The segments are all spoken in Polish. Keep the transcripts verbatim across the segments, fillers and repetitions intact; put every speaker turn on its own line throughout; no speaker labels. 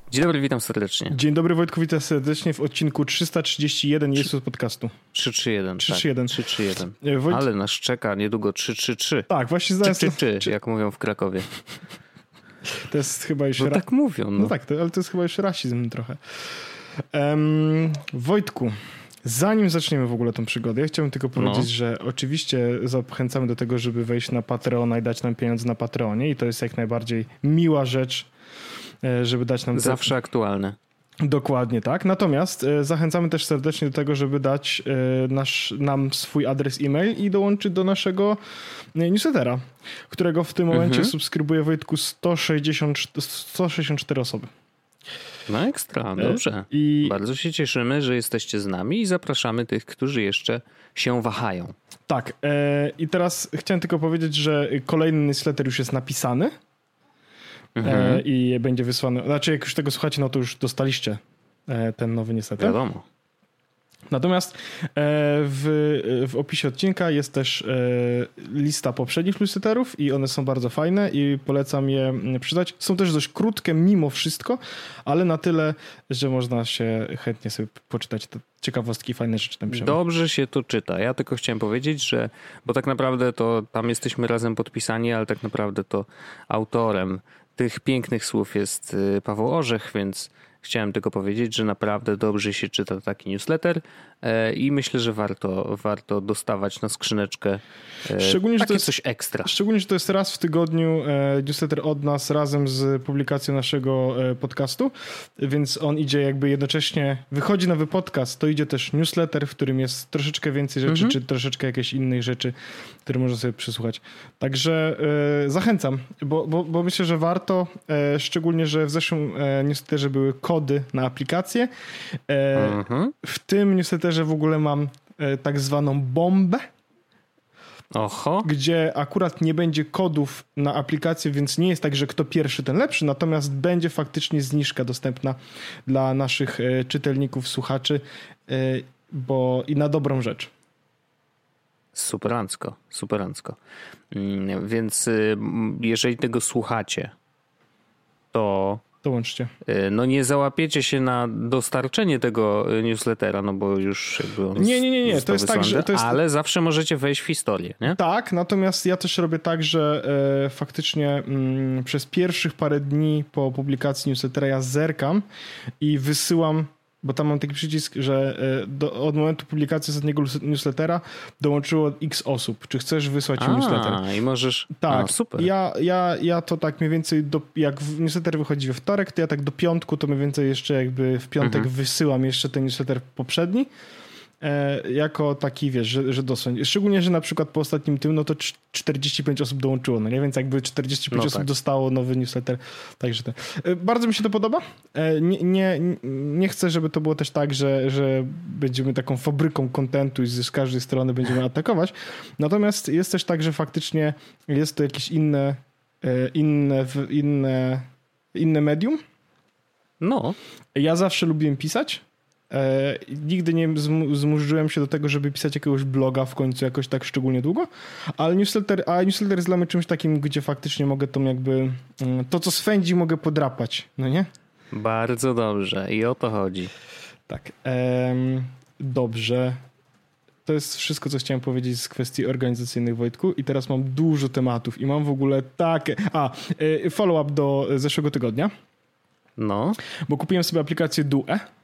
Dzień dobry, witam serdecznie.
Dzień dobry, Wojtku, witam serdecznie w odcinku trzysta trzydzieści jeden Jesus Podcastu.
trzysta trzydzieści jeden.
trzysta trzydzieści jeden.
Tak, trzysta trzydzieści jeden.
Wojt...
Ale nas czeka niedługo trzysta trzydzieści trzy.
Tak, właśnie zaraz...
Czy, czy, czy, jak mówią w Krakowie.
To jest chyba już...
No
ra...
tak mówią. No,
no tak, to, ale to jest chyba już rasizm trochę. Um, Wojtku, zanim zaczniemy w ogóle tą przygodę, ja chciałbym tylko powiedzieć, no. że oczywiście zachęcamy do tego, żeby wejść na Patreona i dać nam pieniądze na Patreonie i to jest jak najbardziej miła rzecz, żeby dać nam...
Zawsze te... aktualne.
Dokładnie tak. Natomiast e, zachęcamy też serdecznie do tego, żeby dać e, nasz, nam swój adres e-mail i dołączyć do naszego e, newslettera, którego w tym momencie mhm. subskrybuje, Wojtku, sto sześćdziesiąt cztery osoby.
No ekstra, dobrze. I... Bardzo się cieszymy, że jesteście z nami i zapraszamy tych, którzy jeszcze się wahają.
Tak. E, I teraz chciałem tylko powiedzieć, że kolejny newsletter już jest napisany. Mhm. E, i będzie wysłany. Znaczy, jak już tego słuchacie, no to już dostaliście e, ten nowy niestety.
Wiadomo.
Natomiast e, w, w opisie odcinka jest też e, lista poprzednich newsletterów i one są bardzo fajne i polecam je przeczytać. Są też dość krótkie mimo wszystko, ale na tyle, że można się chętnie sobie poczytać te ciekawostki, fajne rzeczy tam piszemy.
Dobrze się to czyta. Ja tylko chciałem powiedzieć, że bo tak naprawdę to tam jesteśmy razem podpisani, ale tak naprawdę to autorem tych pięknych słów jest Paweł Orzech, więc chciałem tylko powiedzieć, że naprawdę dobrze się czyta taki newsletter i myślę, że warto, warto dostawać na skrzyneczkę szczególnie, takie że to jest, coś ekstra.
Szczególnie, że to jest raz w tygodniu newsletter od nas razem z publikacją naszego podcastu, więc on idzie jakby jednocześnie, wychodzi nowy podcast, to idzie też newsletter, w którym jest troszeczkę więcej rzeczy, mhm. czy troszeczkę jakieś innych rzeczy, które można sobie przysłuchać. Także e, zachęcam, bo, bo, bo myślę, że warto, e, szczególnie, że w zeszłym e, newsletterze były kody na aplikacje. E, mhm. W tym newsletterze że w ogóle mam e, tak zwaną bombę,
Oho.
gdzie akurat nie będzie kodów na aplikację, więc nie jest tak, że kto pierwszy, ten lepszy, natomiast będzie faktycznie zniżka dostępna dla naszych e, czytelników, słuchaczy, e, bo i na dobrą rzecz.
Superancko, superancko. Więc jeżeli tego słuchacie, to...
Dołączcie.
No nie załapiecie się na dostarczenie tego newslettera, no bo już jakby on
Nie, nie, nie, nie. To jest
wysłany,
tak, że to jest...
ale zawsze możecie wejść w historię, nie?
Tak, natomiast ja też robię tak, że e, faktycznie m, przez pierwszych parę dni po publikacji newslettera ja zerkam i wysyłam, bo tam mam taki przycisk, że e, do, od momentu publikacji ostatniego newslettera dołączyło x osób. Czy chcesz wysłać
A,
newsletter?
A, i możesz...
Tak,
A, super.
Ja, ja, ja to tak mniej więcej, do, jak newsletter wychodzi we wtorek, to ja tak do piątku to mniej więcej jeszcze jakby w piątek mhm. wysyłam jeszcze ten newsletter poprzedni. E, jako taki, wiesz, że, że dosłownie. Szczególnie, że na przykład po ostatnim tym, no to czterdzieści pięć osób dołączyło, no nie? Więc jakby czterdzieści pięć no osób tak. dostało nowy newsletter. Także to. E, bardzo mi się to podoba. E, nie, nie, nie chcę, żeby to było też tak, że, że będziemy taką fabryką kontentu i z każdej strony będziemy atakować. Natomiast jest też tak, że faktycznie jest to jakieś inne, e, inne, inne, inne medium.
No.
Ja zawsze lubiłem pisać. E, nigdy nie zmurzyłem się do tego, żeby pisać jakiegoś bloga w końcu jakoś tak szczególnie długo, ale newsletter, a newsletter jest dla mnie czymś takim, gdzie faktycznie mogę tą jakby to, co swędzi, mogę podrapać, no nie?
Bardzo dobrze i o to chodzi.
Tak. Em, dobrze. To jest wszystko, co chciałem powiedzieć z kwestii organizacyjnych, Wojtku, i teraz mam dużo tematów i mam w ogóle takie... A, follow-up do zeszłego tygodnia.
No.
Bo kupiłem sobie aplikację Due.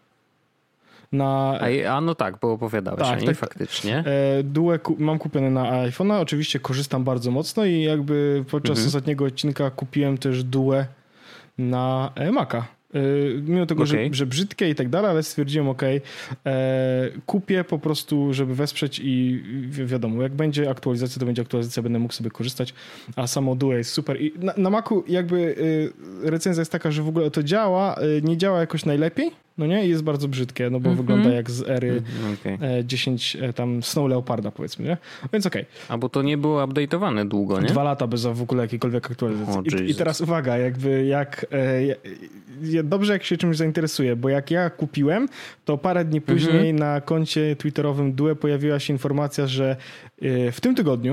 Na...
A, a no tak, bo opowiadałeś tak, o niej tak, faktycznie.
E, Due ku, mam kupione na iPhone'a, oczywiście korzystam bardzo mocno i jakby podczas mhm. ostatniego odcinka kupiłem też Due na Maca. E, mimo tego, okay. że, że brzydkie i tak dalej, ale stwierdziłem ok, e, kupię po prostu, żeby wesprzeć i wi- wiadomo, jak będzie aktualizacja, to będzie aktualizacja, będę mógł sobie korzystać, a samo Due jest super. I na, na Macu jakby e, recenzja jest taka, że w ogóle to działa, e, nie działa jakoś najlepiej, no nie? I jest bardzo brzydkie, no bo mm-hmm. wygląda jak z ery okay. dziesięć, tam Snow Leoparda powiedzmy, nie? Więc okej. Okay.
A bo to nie było update'owane długo, nie?
Dwa lata bez w ogóle jakiejkolwiek aktualizacji. Oh, I, I teraz uwaga, jakby jak e, dobrze jak się czymś zainteresuje, bo jak ja kupiłem, to parę dni później mm-hmm. na koncie twitterowym Due pojawiła się informacja, że e, w tym tygodniu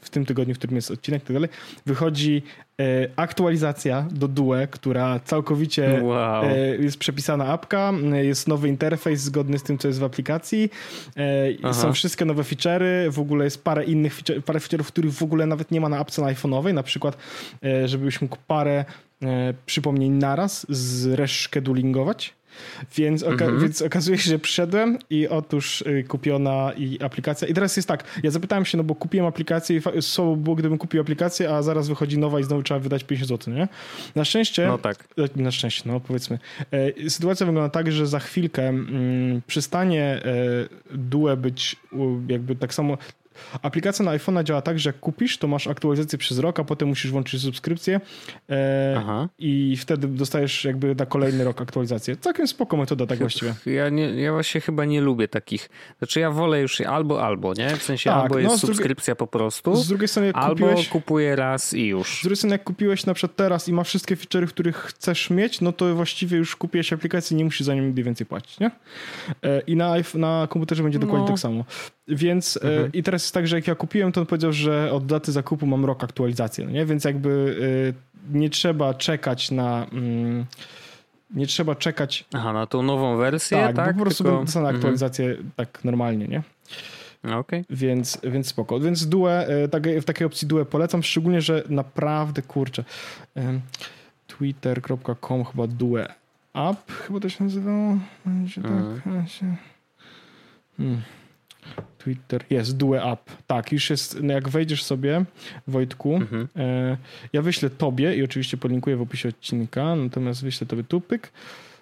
w tym tygodniu, w którym jest odcinek i tak dalej, wychodzi e, aktualizacja do Due, która całkowicie
wow.
e, jest przepisana apka, jest nowy interfejs zgodny z tym, co jest w aplikacji, e, są wszystkie nowe feature'y, w ogóle jest parę innych feature, parę feature'ów, których w ogóle nawet nie ma na apce na iPhone'owej, na przykład, e, żebyś mógł parę e, przypomnień naraz zreschedulingować. Więc, oka- mm-hmm. więc okazuje się, że przyszedłem i otóż y, kupiona i aplikacja. I teraz jest tak, ja zapytałem się, no bo kupiłem aplikację i fa- słabo było, gdybym kupił aplikację, a zaraz wychodzi nowa i znowu trzeba wydać pięćdziesiąt złotych, nie? Na szczęście,
no tak.
na szczęście, no powiedzmy. E, sytuacja wygląda tak, że za chwilkę mm, przestanie e, Due być u, jakby tak samo. Aplikacja na iPhone'a działa tak, że jak kupisz, to masz aktualizację przez rok, a potem musisz włączyć subskrypcję e, i wtedy dostajesz jakby na kolejny rok aktualizację. Całkiem spoko metoda tak właściwie.
Ja, nie, ja właśnie chyba nie lubię takich. Znaczy ja wolę już albo albo, nie? W sensie
tak,
albo jest
no,
subskrypcja
drugiej,
po prostu,
z drugiej strony jak
albo
kupiłeś,
kupuję raz i już.
Z drugiej strony jak kupiłeś na przykład teraz i ma wszystkie feature'y, których chcesz mieć, no to właściwie już kupiłeś aplikację i nie musisz za nią nigdy więcej płacić, nie? E, I na, na komputerze będzie dokładnie no. tak samo. Więc mhm. e, i teraz jest tak, że jak ja kupiłem, to on powiedział, że od daty zakupu mam rok aktualizacji, no nie? Więc jakby e, nie trzeba czekać na... Mm, nie trzeba czekać...
Aha, na tą nową wersję,
tak?
tak?
Bo po prostu
Tylko...
będą dostane aktualizację mhm. tak normalnie, nie?
Okay.
Więc, więc spoko. Więc Due, tak, w takiej opcji Due polecam, szczególnie, że naprawdę, kurczę, twitter kropka com chyba Due App, chyba to się nazywało. Będzie mhm. tak, się... Hmm. Twitter, jest Due App. Tak, już jest, jak wejdziesz sobie, Wojtku, mhm. e, ja wyślę tobie i oczywiście podlinkuję w opisie odcinka, natomiast wyślę tobie tu pyk.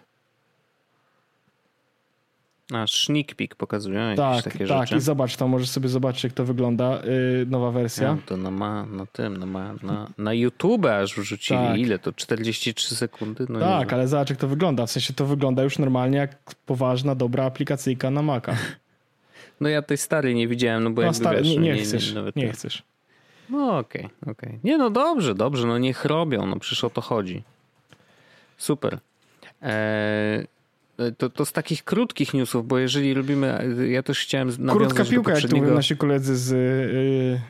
A, sneak peek pokazują jakieś
tak,
takie
tak,
rzeczy.
Tak, i zobacz, tam możesz sobie zobaczyć, jak to wygląda, yy, nowa wersja.
Ja, to na, ma, na tym, na, ma, na, na YouTube aż wrzucili. Tak. Ile to? czterdzieści trzy sekundy? No
tak, ale zobacz, jak to wygląda. W sensie to wygląda już normalnie jak poważna, dobra aplikacyjka na Maca.
No ja tej starej nie widziałem, no bo
no,
jakby
stary,
wiesz,
nie, nie,
nie
chcesz,
nie,
nie chcesz.
No okej, okay, okej. Okay. Nie no dobrze, dobrze, no niech robią, no przecież o to chodzi. Super. Eee, to, to z takich krótkich newsów, bo jeżeli lubimy, ja też chciałem nawiązać
Krótka piłka,
do
jak tu mówią nasi koledzy z... Yy...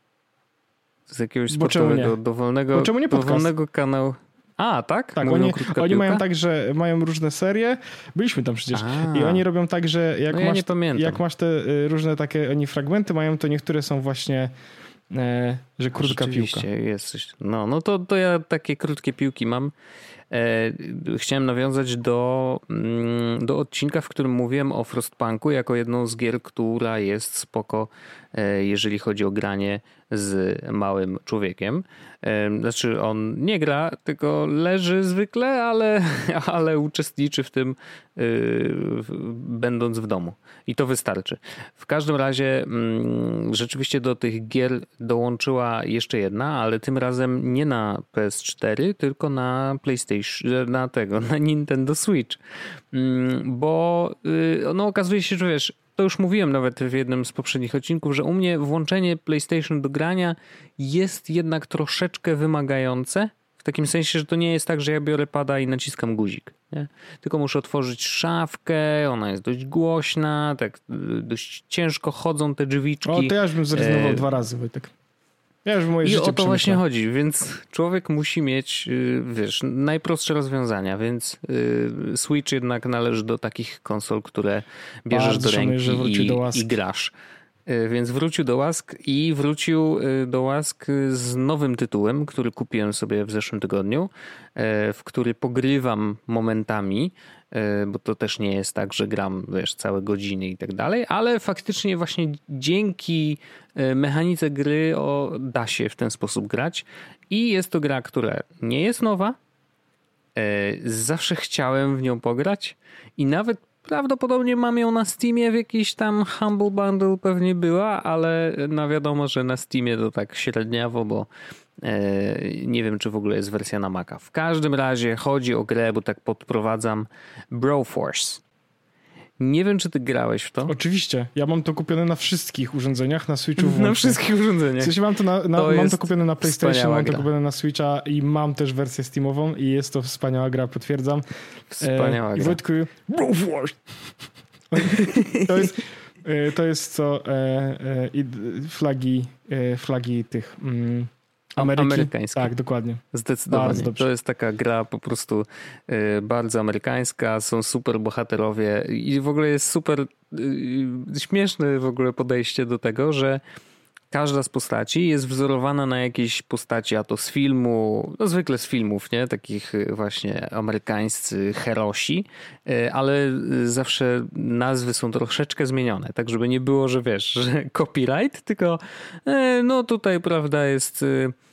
z jakiegoś sportowego, dowolnego,
bo czemu nie
dowolnego kanału. A, tak?
Tak, oni, oni mają tak, że mają różne serie. Byliśmy tam przecież. A. I oni robią tak, że jak,
no ja
masz, jak masz te różne takie, oni fragmenty mają, to niektóre są właśnie, e, że krótka
Rzeczywiście,
piłka.
Jest coś. No, no to, to ja takie krótkie piłki mam. E, chciałem nawiązać do, mm, do odcinka, w którym mówiłem o Frostpunku jako jedną z gier, która jest spoko, e, jeżeli chodzi o granie z małym człowiekiem. E, znaczy on nie gra, tylko leży zwykle, ale, ale uczestniczy w tym e, w, będąc w domu. I to wystarczy. W każdym razie mm, rzeczywiście do tych gier dołączyła jeszcze jedna, ale tym razem nie na P S cztery, tylko na PlayStation, na tego, na Nintendo Switch. Bo no, okazuje się, że wiesz, to już mówiłem nawet w jednym z poprzednich odcinków, że u mnie włączenie PlayStation do grania jest jednak troszeczkę wymagające. W takim sensie, że to nie jest tak, że ja biorę pada i naciskam guzik. Nie? Tylko muszę otworzyć szafkę, ona jest dość głośna, tak dość ciężko chodzą te drzwiczki.
O, to ja już bym zrezygnował e... dwa razy, Wojtek. Ja już moje
I
życie
o to właśnie chodzi, więc człowiek musi mieć, wiesz, najprostsze rozwiązania, więc Switch jednak należy do takich konsol, które bierzesz Bardzo do ręki szanuję, i, do i grasz. Więc wrócił do łask i wrócił do łask z nowym tytułem, który kupiłem sobie w zeszłym tygodniu, w który pogrywam momentami, bo to też nie jest tak, że gram, wiesz, całe godziny i tak dalej, ale faktycznie właśnie dzięki mechanice gry o, da się w ten sposób grać i jest to gra, która nie jest nowa, zawsze chciałem w nią pograć i nawet prawdopodobnie mam ją na Steamie w jakiejś tam Humble Bundle pewnie była, ale no wiadomo, że na Steamie to tak średniawo, bo nie wiem, czy w ogóle jest wersja na Maca. W każdym razie chodzi o grę, bo tak podprowadzam, Broforce. Nie wiem, czy ty grałeś w to?
Oczywiście. Ja mam to kupione na wszystkich urządzeniach, na Switchu włącznie.
Na wszystkich urządzeniach.
W sensie mam to, na, na, to mam to kupione na PlayStation, mam to gra. kupione na Switcha i mam też wersję Steamową i jest to wspaniała gra, potwierdzam.
Wspaniała
e,
gra.
I Wojtku, Broforce! To jest... To jest co e, e, flagi, e, flagi tych mm, Ameryki.
Amerykańskie.
Tak, dokładnie.
Zdecydowanie. To jest taka gra po prostu y, bardzo amerykańska, są super bohaterowie i w ogóle jest super y, śmieszne w ogóle podejście do tego, że każda z postaci jest wzorowana na jakiejś postaci, a to z filmu, no zwykle z filmów, nie? Takich właśnie amerykańscy herosi, ale zawsze nazwy są troszeczkę zmienione, tak żeby nie było, że wiesz, że copyright, tylko no tutaj prawda jest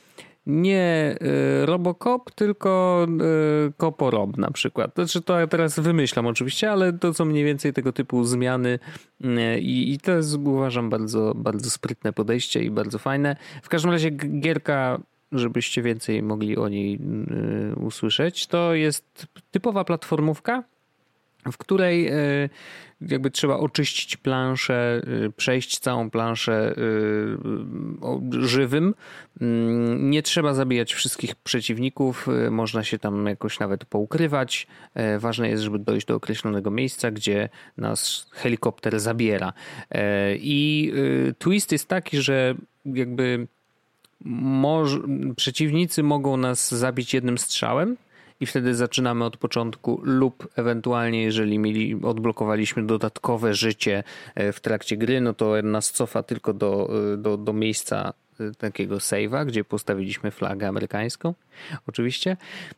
nie Robocop, tylko Coporob na przykład. Znaczy to ja teraz wymyślam oczywiście, ale to są mniej więcej tego typu zmiany i, i to jest uważam bardzo, bardzo sprytne podejście i bardzo fajne. W każdym razie gierka, żebyście więcej mogli o niej usłyszeć, to jest typowa platformówka, w której jakby trzeba oczyścić planszę, przejść całą planszę żywym. Nie trzeba zabijać wszystkich przeciwników, można się tam jakoś nawet poukrywać. Ważne jest, żeby dojść do określonego miejsca, gdzie nas helikopter zabiera. I twist jest taki, że jakby moż... przeciwnicy mogą nas zabić jednym strzałem, i wtedy zaczynamy od początku lub ewentualnie jeżeli mieli, odblokowaliśmy dodatkowe życie w trakcie gry, no to nas cofa tylko do, do, do miejsca takiego save'a, gdzie postawiliśmy flagę amerykańską, oczywiście.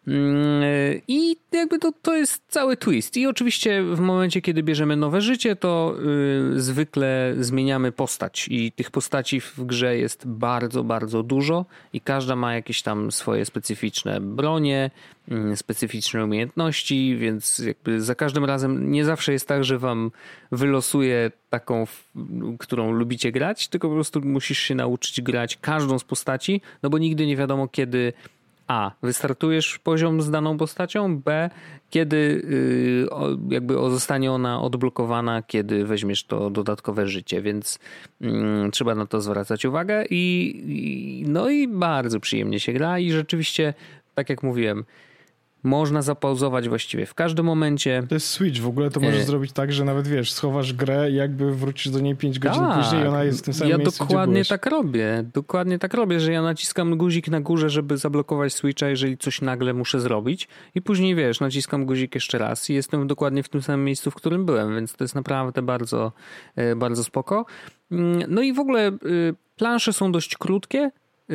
I jakby to, to jest cały twist. I oczywiście w momencie, kiedy bierzemy nowe życie, to yy, zwykle zmieniamy postać i tych postaci w grze jest bardzo, bardzo dużo i każda ma jakieś tam swoje specyficzne bronie, yy, specyficzne umiejętności, więc jakby za każdym razem nie zawsze jest tak, że wam wylosuje taką, którą lubicie grać, tylko po prostu musisz się nauczyć grać każdą z postaci, no bo nigdy nie wiadomo kiedy A. Wystartujesz poziom z daną postacią, B. Kiedy yy, jakby zostanie ona odblokowana, kiedy weźmiesz to dodatkowe życie, więc yy, trzeba na to zwracać uwagę i, i no i bardzo przyjemnie się gra i rzeczywiście, tak jak mówiłem, można zapauzować właściwie w każdym momencie.
To jest Switch, w ogóle to możesz e... zrobić tak, że nawet wiesz, schowasz grę i jakby wrócisz do niej pięć godzin
tak,
później i ona jest w tym samym
ja
miejscu,
dokładnie tak robię. Dokładnie tak robię, że ja naciskam guzik na górze, żeby zablokować Switcha, jeżeli coś nagle muszę zrobić i później wiesz, naciskam guzik jeszcze raz i jestem dokładnie w tym samym miejscu, w którym byłem, więc to jest naprawdę bardzo, bardzo spoko. No i w ogóle plansze są dość krótkie.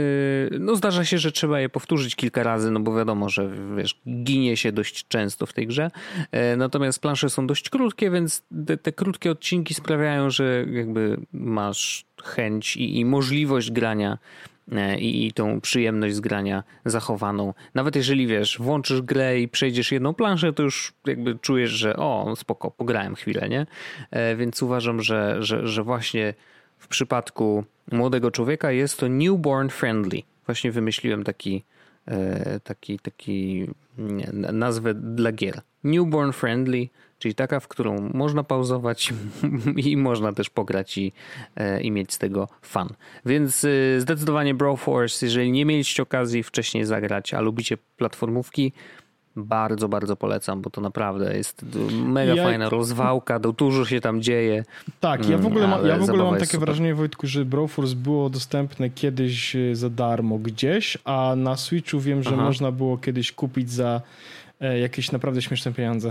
No zdarza się, że trzeba je powtórzyć kilka razy, no bo wiadomo, że wiesz, ginie się dość często w tej grze. Natomiast plansze są dość krótkie, więc te, te krótkie odcinki sprawiają, że jakby masz chęć i, i możliwość grania i, i tą przyjemność z grania zachowaną. Nawet jeżeli wiesz, włączysz grę i przejdziesz jedną planszę, to już jakby czujesz, że o, spoko, pograłem chwilę, nie? Więc uważam, że, że, że właśnie w przypadku młodego człowieka jest to newborn friendly. Właśnie wymyśliłem taki, taki, taki nie, nazwę dla gier. Newborn friendly, czyli taka, w którą można pauzować i można też pograć i, i mieć z tego fan. Więc zdecydowanie Broforce, jeżeli nie mieliście okazji wcześniej zagrać, a lubicie platformówki, bardzo, bardzo polecam, bo to naprawdę jest mega ja... fajna rozwałka, dużo się tam dzieje.
Tak, ja w ogóle, ma, ja w ogóle mam takie super. wrażenie, Wojtku, że Broforce było dostępne kiedyś za darmo gdzieś, a na Switchu wiem, że Aha. można było kiedyś kupić za jakieś naprawdę śmieszne pieniądze.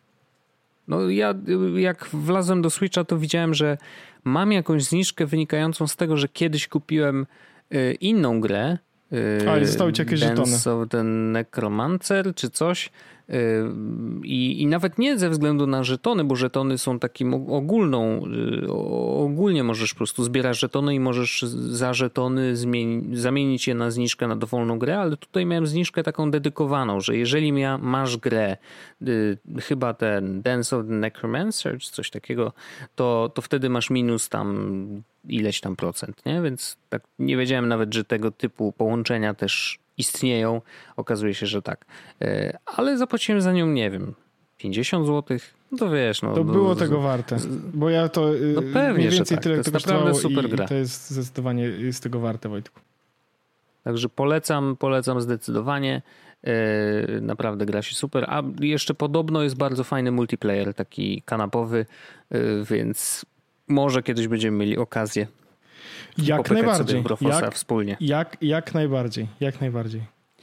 No ja jak wlazłem do Switcha, to widziałem, że mam jakąś zniżkę wynikającą z tego, że kiedyś kupiłem inną grę,
ale zostały ci jakieś żetony.
Dance of the Necromancer czy coś. I, I nawet nie ze względu na żetony, bo żetony są takim ogólną, ogólnie możesz po prostu zbierać żetony i możesz za żetony zmieni, zamienić je na zniżkę na dowolną grę, ale tutaj miałem zniżkę taką dedykowaną, że jeżeli mia, masz grę, y, chyba ten Dance of the Necromancer czy coś takiego, to, to wtedy masz minus tam ileś tam procent, nie? Więc tak nie wiedziałem nawet, że tego typu połączenia też istnieją. Okazuje się, że tak. Ale zapłaciłem za nią, nie wiem, pięćdziesiąt złotych. No to wiesz, no.
To było z, tego warte. Bo ja to
no pewnie,
mniej więcej
tak.
tyle
to jest
naprawdę
super
i,
gra.
I to jest zdecydowanie jest tego warte, Wojtku.
Także polecam, polecam zdecydowanie. Naprawdę gra się super. A jeszcze podobno jest bardzo fajny multiplayer, taki kanapowy, więc może kiedyś będziemy mieli okazję
jak najbardziej
sobie Brofosa
jak,
wspólnie.
Jak, jak najbardziej, jak najbardziej.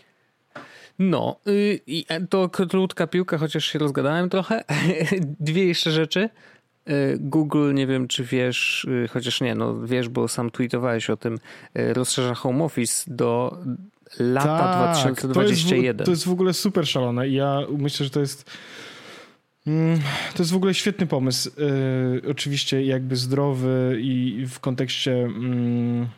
No, y, to krótka piłka, chociaż się rozgadałem trochę. Dwie jeszcze rzeczy. Google, nie wiem czy wiesz, chociaż nie, no wiesz, bo sam tweetowałeś o tym, rozszerza Home Office do lata
tak,
dwa tysiące dwudziestego pierwszego.
To jest, w, to jest w ogóle super szalone i ja myślę, że to jest mm, to jest w ogóle świetny pomysł. Yy, oczywiście jakby zdrowy i w kontekście mm,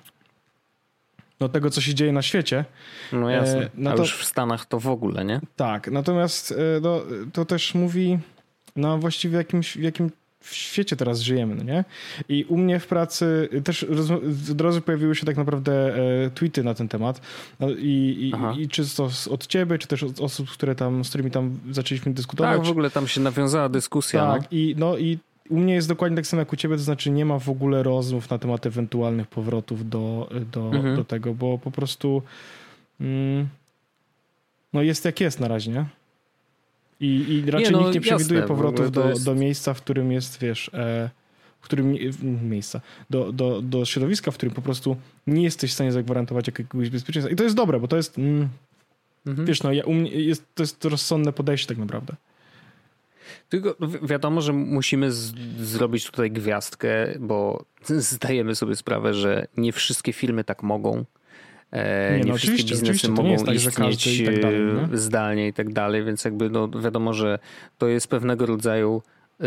no, tego, co się dzieje na świecie.
No jasne,
yy, no
a
to,
już w Stanach to w ogóle, nie?
Tak, natomiast yy, no, to też mówi no właściwie w jakimś, w jakim w świecie teraz żyjemy, no nie? I u mnie w pracy też od razu pojawiły się tak naprawdę e, tweety na ten temat. No, i, i, i czy to od ciebie, czy też od osób, które tam, z którymi tam zaczęliśmy dyskutować.
Tak, w ogóle tam się nawiązała dyskusja.
Tak,
no.
i, no, i u mnie jest dokładnie tak samo jak u ciebie, to znaczy nie ma w ogóle rozmów na temat ewentualnych powrotów do, do, mhm. do tego, bo po prostu mm, no jest jak jest na razie, nie? I, i raczej nie, no, nikt nie przewiduje jasne, powrotów do, jest... do miejsca, w którym jest, wiesz, e, w którym miejsca, do, do, do środowiska, w którym po prostu nie jesteś w stanie zagwarantować jakiegoś bezpieczeństwa. I to jest dobre, bo to jest, mm, mhm. wiesz, no, ja, u mnie jest, to jest rozsądne podejście tak naprawdę.
Tylko wiadomo, że musimy z, zrobić tutaj gwiazdkę, bo zdajemy sobie sprawę, że nie wszystkie firmy tak mogą. Nie, nie no wszystkie biznesy mogą tak, istnieć i tak dalej, zdalnie i tak dalej, więc jakby no wiadomo, że to jest pewnego rodzaju yy,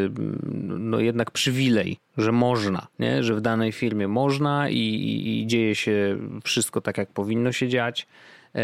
no jednak przywilej, że można, nie? Że w danej firmie można i, i, i dzieje się wszystko tak, jak powinno się dziać. Yy,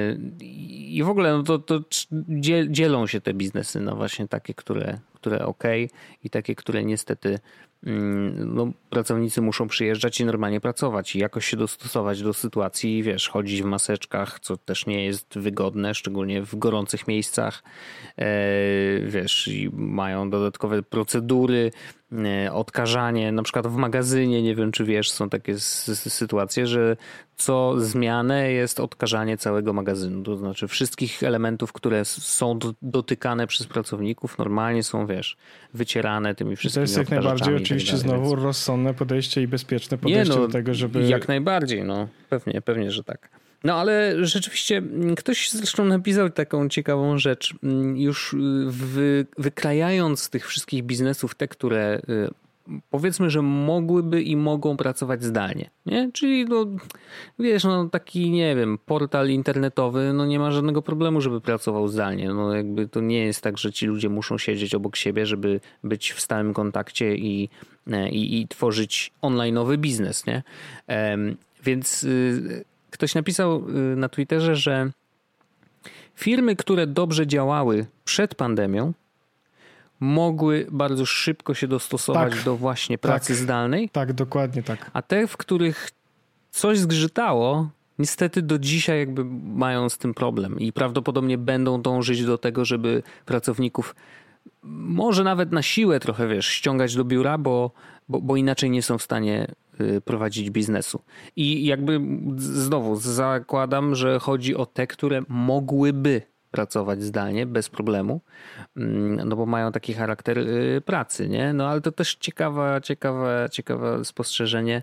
I w ogóle no to, to dzielą się te biznesy na właśnie takie, które, które okej i takie, które niestety no, pracownicy muszą przyjeżdżać i normalnie pracować i jakoś się dostosować do sytuacji, wiesz, chodzić w maseczkach, co też nie jest wygodne, szczególnie w gorących miejscach, e, wiesz, i mają dodatkowe procedury, e, odkażanie, na przykład w magazynie, nie wiem czy wiesz, są takie s- sytuacje, że co zmianę jest odkażanie całego magazynu, to znaczy wszystkich elementów, które są do, dotykane przez pracowników, normalnie są, wiesz, wycierane tymi wszystkimi odkażaczami.
To jest jak najbardziej oczywiście tak dalej, znowu więc... rozsądne podejście i bezpieczne podejście
Nie, no,
do tego, żeby...
Jak najbardziej, no pewnie, pewnie, że tak. No ale rzeczywiście ktoś zresztą napisał taką ciekawą rzecz, już wy, wykrajając z tych wszystkich biznesów te, które powiedzmy, że mogłyby i mogą pracować zdalnie, nie? Czyli no, wiesz, no taki, nie wiem, portal internetowy, no nie ma żadnego problemu, żeby pracował zdalnie. No jakby to nie jest tak, że ci ludzie muszą siedzieć obok siebie, żeby być w stałym kontakcie i, i, i tworzyć online'owy biznes, nie? Więc y, ktoś napisał y, na Twitterze, że firmy, które dobrze działały przed pandemią, mogły bardzo szybko się dostosować tak, do właśnie pracy
tak,
zdalnej.
Tak, dokładnie tak.
A te, w których coś zgrzytało, niestety do dzisiaj jakby mają z tym problem i prawdopodobnie będą dążyć do tego, żeby pracowników może nawet na siłę trochę, wiesz, ściągać do biura, bo, bo, bo inaczej nie są w stanie prowadzić biznesu. I jakby znowu zakładam, że chodzi o te, które mogłyby pracować zdalnie bez problemu, no bo mają taki charakter pracy, nie? No ale to też ciekawe, ciekawe, ciekawe spostrzeżenie.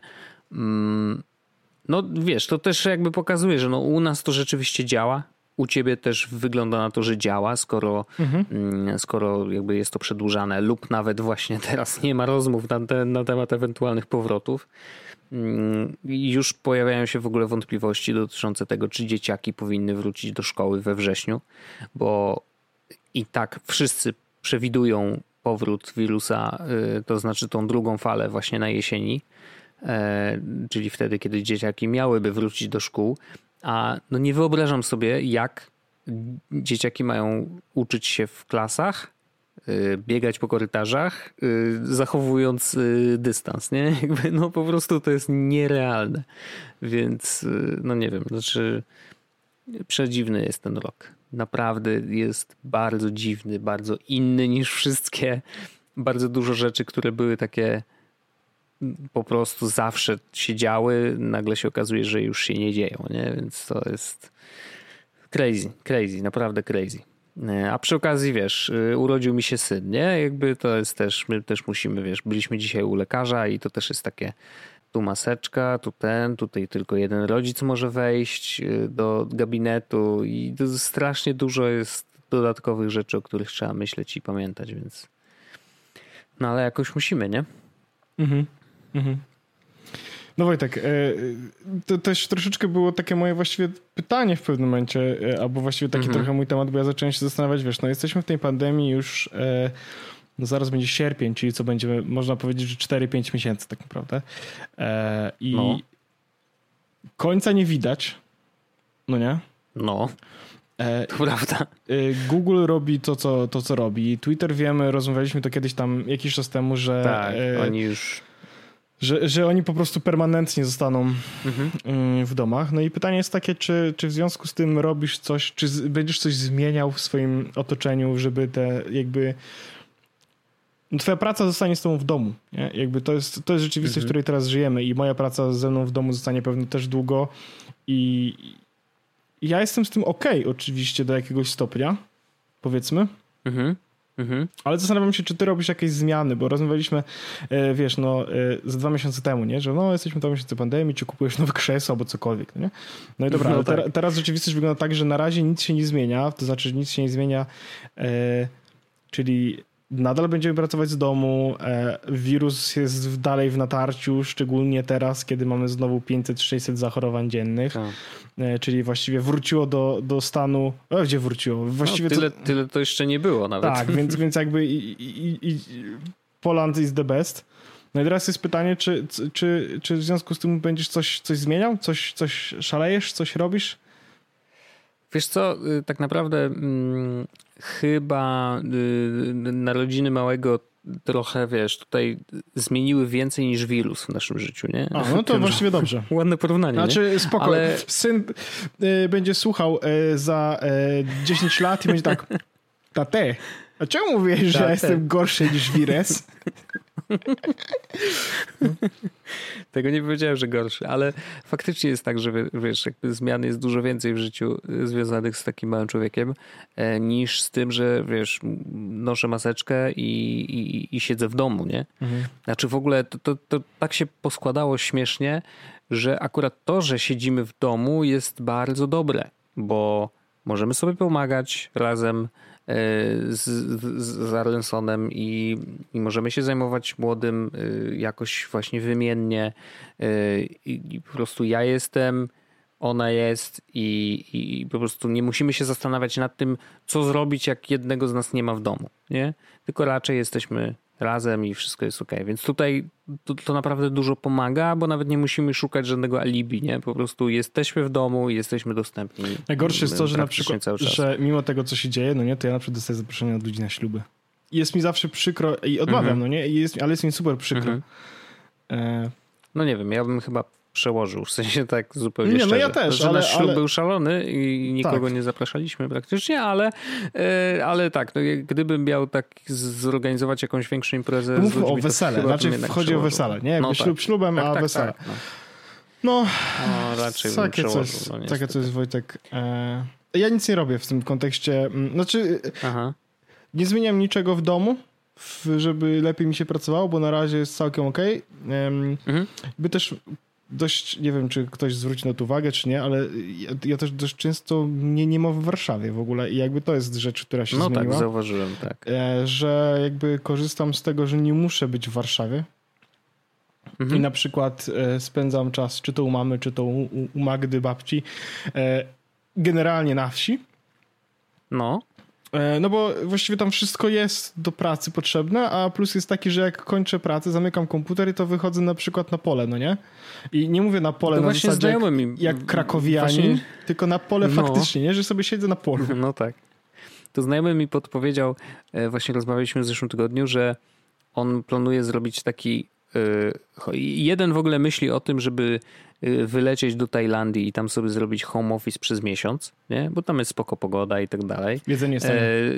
No wiesz, to też jakby pokazuje, że no u nas to rzeczywiście działa. U ciebie też wygląda na to, że działa, skoro, mhm. skoro jakby jest to przedłużane lub nawet właśnie teraz nie ma rozmów na, te, na temat ewentualnych powrotów. Już pojawiają się w ogóle wątpliwości dotyczące tego, czy dzieciaki powinny wrócić do szkoły we wrześniu, bo i tak wszyscy przewidują powrót wirusa, to znaczy tą drugą falę właśnie na jesieni, czyli wtedy, kiedy dzieciaki miałyby wrócić do szkół, a no nie wyobrażam sobie, jak dzieciaki mają uczyć się w klasach, biegać po korytarzach, zachowując dystans, nie? Jakby no po prostu to jest nierealne. Więc no nie wiem, znaczy przedziwny jest ten rok. Naprawdę jest bardzo dziwny, bardzo inny niż wszystkie. Bardzo dużo rzeczy, które były takie po prostu zawsze się działy, nagle się okazuje, że już się nie dzieją, nie? Więc to jest crazy, crazy, naprawdę crazy. A przy okazji, wiesz, urodził mi się syn, nie? Jakby to jest też, my też musimy, wiesz, byliśmy dzisiaj u lekarza i to też jest takie, tu maseczka, tu ten, tutaj tylko jeden rodzic może wejść do gabinetu i to strasznie dużo jest dodatkowych rzeczy, o których trzeba myśleć i pamiętać, więc no ale jakoś musimy, nie?
Mhm, mhm. No Wojtek, to też troszeczkę było takie moje właściwie pytanie w pewnym momencie, albo właściwie taki mhm. trochę mój temat, bo ja zacząłem się zastanawiać, wiesz, no jesteśmy w tej pandemii już, no zaraz będzie sierpień, czyli co będzie, można powiedzieć, że cztery pięć miesięcy tak naprawdę. I no. końca nie widać, no nie?
No. To prawda.
Google robi to co, to, co robi. Twitter wiemy, rozmawialiśmy to kiedyś tam jakiś czas temu, że...
Tak, oni już...
Że, że oni po prostu permanentnie zostaną mhm. w domach. No i pytanie jest takie, czy, czy w związku z tym robisz coś, czy z, będziesz coś zmieniał w swoim otoczeniu, żeby te jakby... Twoja praca zostanie z tobą w domu. Nie? Jakby to jest, to jest rzeczywistość, mhm. w której teraz żyjemy i moja praca ze mną w domu zostanie pewno też długo i ja jestem z tym okej, okay, oczywiście do jakiegoś stopnia, powiedzmy. Mhm. Mhm. Ale zastanawiam się, czy ty robisz jakieś zmiany, bo rozmawialiśmy, e, wiesz, no e, z dwa miesiące temu, nie? Że no, jesteśmy dwa miesiące pandemii, czy kupujesz nowe krzesło albo cokolwiek, no nie? No i dobra, no ale tak. te, teraz rzeczywistość wygląda tak, że na razie nic się nie zmienia, to znaczy, że nic się nie zmienia, e, czyli nadal będziemy pracować z domu, e, wirus jest dalej w natarciu, szczególnie teraz, kiedy mamy znowu pięćset sześćset zachorowań dziennych. Tak. Czyli właściwie wróciło do, do stanu... O, gdzie wróciło? Właściwie
no, tyle,
to,
tyle to jeszcze nie było nawet.
Tak, więc, więc jakby i, i, i Poland is the best. No i teraz jest pytanie, czy, czy, czy w związku z tym będziesz coś, coś zmieniał? Coś, coś szalejesz? Coś robisz?
Wiesz co, tak naprawdę hmm, chyba y, narodziny małego trochę, wiesz, tutaj zmieniły więcej niż wirus w naszym życiu, nie?
A, no to właściwie dobrze.
Ładne porównanie,
Znaczy,
nie?
spoko. Ale... Syn y, będzie słuchał y, za y, dziesięć lat i będzie tak, tate, a czemu mówisz, że ja jestem gorszy niż wirus?
Tego nie powiedziałem, że gorszy, ale faktycznie jest tak, że wiesz, jakby zmian jest dużo więcej w życiu związanych z takim małym człowiekiem niż z tym, że wiesz, noszę maseczkę i, i, i siedzę w domu, nie? Mhm. Znaczy w ogóle to, to, to tak się poskładało śmiesznie, że akurat to, że siedzimy w domu jest bardzo dobre, bo możemy sobie pomagać razem z, z, z Arlensonem i, i możemy się zajmować młodym jakoś właśnie wymiennie i, i po prostu ja jestem, ona jest i, i po prostu nie musimy się zastanawiać nad tym, co zrobić, jak jednego z nas nie ma w domu, nie? Tylko raczej jesteśmy razem i wszystko jest okej. Więc tutaj to, to naprawdę dużo pomaga, bo nawet nie musimy szukać żadnego alibi, nie? Po prostu jesteśmy w domu i jesteśmy dostępni.
Najgorsze jest to, że na przykład, że mimo tego, co się dzieje, no nie, to ja na przykład dostaję zaproszenia od ludzi na śluby. I jest mi zawsze przykro i odmawiam, mhm. no nie, I jest, ale jest mi super przykro. Mhm. E...
No nie wiem, ja bym chyba przełożył, w sensie tak zupełnie
nie,
szczerze.
No ja też,
że
ale...
nasz ślub
ale...
był szalony i nikogo tak. nie zapraszaliśmy praktycznie, ale, ale tak, no, gdybym miał tak zorganizować jakąś większą imprezę
Mów
z ludźmi,
o wesele, znaczy chodzi o wesele, nie? Jakby no ślub tak. ślubem, tak, a tak, wesele. Tak, no.
No, no raczej bym
takie coś, no, takie coś, Wojtek. E... Ja nic nie robię w tym kontekście. Znaczy, Aha. nie zmieniam niczego w domu, żeby lepiej mi się pracowało, bo na razie jest całkiem okej. Okay. Mhm. By też dość, nie wiem, czy ktoś zwróci na to uwagę, czy nie, ale ja, ja też dość często mnie nie ma w Warszawie w ogóle i jakby to jest rzecz, która się
no
zmieniła.
No tak, zauważyłem, tak.
Że jakby korzystam z tego, że nie muszę być w Warszawie mhm. i na przykład spędzam czas czy to u mamy, czy to u, u Magdy, babci, generalnie na wsi.
No.
No bo właściwie tam wszystko jest do pracy potrzebne, a plus jest taki, że jak kończę pracę, zamykam komputer i to wychodzę na przykład na pole, no nie? I nie mówię na pole to na zasadzie jak, mi... jak krakowianin, właśnie... tylko na pole no. faktycznie, nie? Że sobie siedzę na polu.
No tak. To znajomy mi podpowiedział, właśnie rozmawialiśmy w zeszłym tygodniu, że on planuje zrobić taki jeden w ogóle myśli o tym, żeby wylecieć do Tajlandii i tam sobie zrobić home office przez miesiąc, nie? Bo tam jest spoko pogoda i tak dalej.
Jedzenie jest
e,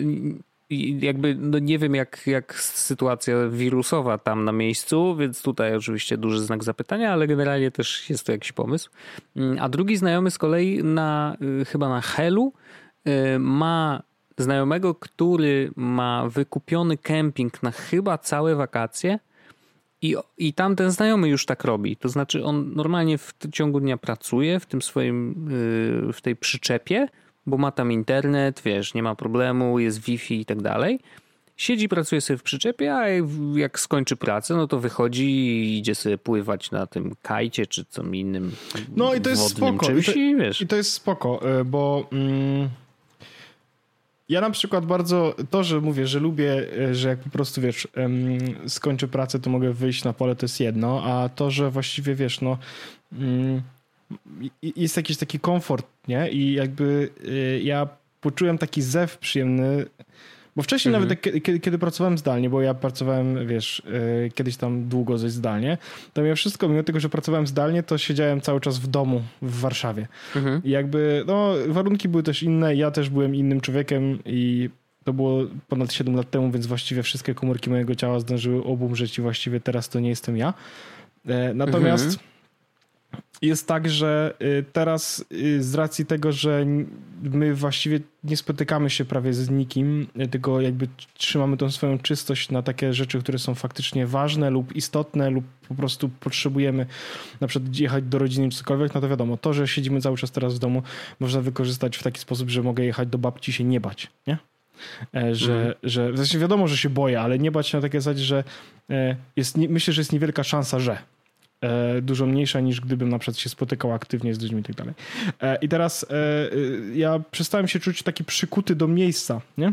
I jakby no nie wiem jak, jak sytuacja wirusowa tam na miejscu, więc tutaj oczywiście duży znak zapytania, ale generalnie też jest to jakiś pomysł. A drugi znajomy z kolei na chyba na Helu ma znajomego, który ma wykupiony kemping na chyba całe wakacje i, i tam ten znajomy już tak robi. To znaczy on normalnie w ciągu dnia pracuje w tym swoim, yy, w tej przyczepie, bo ma tam internet, wiesz, nie ma problemu, jest Wi-Fi i tak dalej. Siedzi, pracuje sobie w przyczepie, a jak skończy pracę, no to wychodzi i idzie sobie pływać na tym kajcie czy co innym.
No i to jest spoko.
Czymś,
I, to,
i, wiesz.
I to jest spoko, bo mm, ja na przykład bardzo, to, że mówię, że lubię, że jak po prostu, wiesz, um, skończę pracę, to mogę wyjść na pole, to jest jedno, a to, że właściwie, wiesz, no mm, jest jakiś taki komfort, nie? I jakby y, ja poczułem taki zew przyjemny. Bo wcześniej mhm. nawet kiedy, kiedy pracowałem zdalnie, bo ja pracowałem, wiesz, yy, kiedyś tam długo coś zdalnie, to ja wszystko, mimo tego, że pracowałem zdalnie, to siedziałem cały czas w domu w Warszawie. Mhm. I jakby, no, warunki były też inne, ja też byłem innym człowiekiem i to było ponad siedem lat temu, więc właściwie wszystkie komórki mojego ciała zdążyły obumrzeć i właściwie teraz to nie jestem ja. Yy, natomiast mhm. jest tak, że teraz z racji tego, że my właściwie nie spotykamy się prawie z nikim, tylko jakby trzymamy tą swoją czystość na takie rzeczy, które są faktycznie ważne lub istotne lub po prostu potrzebujemy na przykład jechać do rodziny czy cokolwiek, no to wiadomo, to, że siedzimy cały czas teraz w domu, można wykorzystać w taki sposób, że mogę jechać do babci się nie bać, nie? Że, mm. że w sensie wiadomo, że się boję, ale nie bać się na takie zasadzie, że jest, myślę, że jest niewielka szansa, że dużo mniejsza niż gdybym na przykład się spotykał aktywnie z ludźmi i tak dalej. I teraz ja przestałem się czuć taki przykuty do miejsca, nie?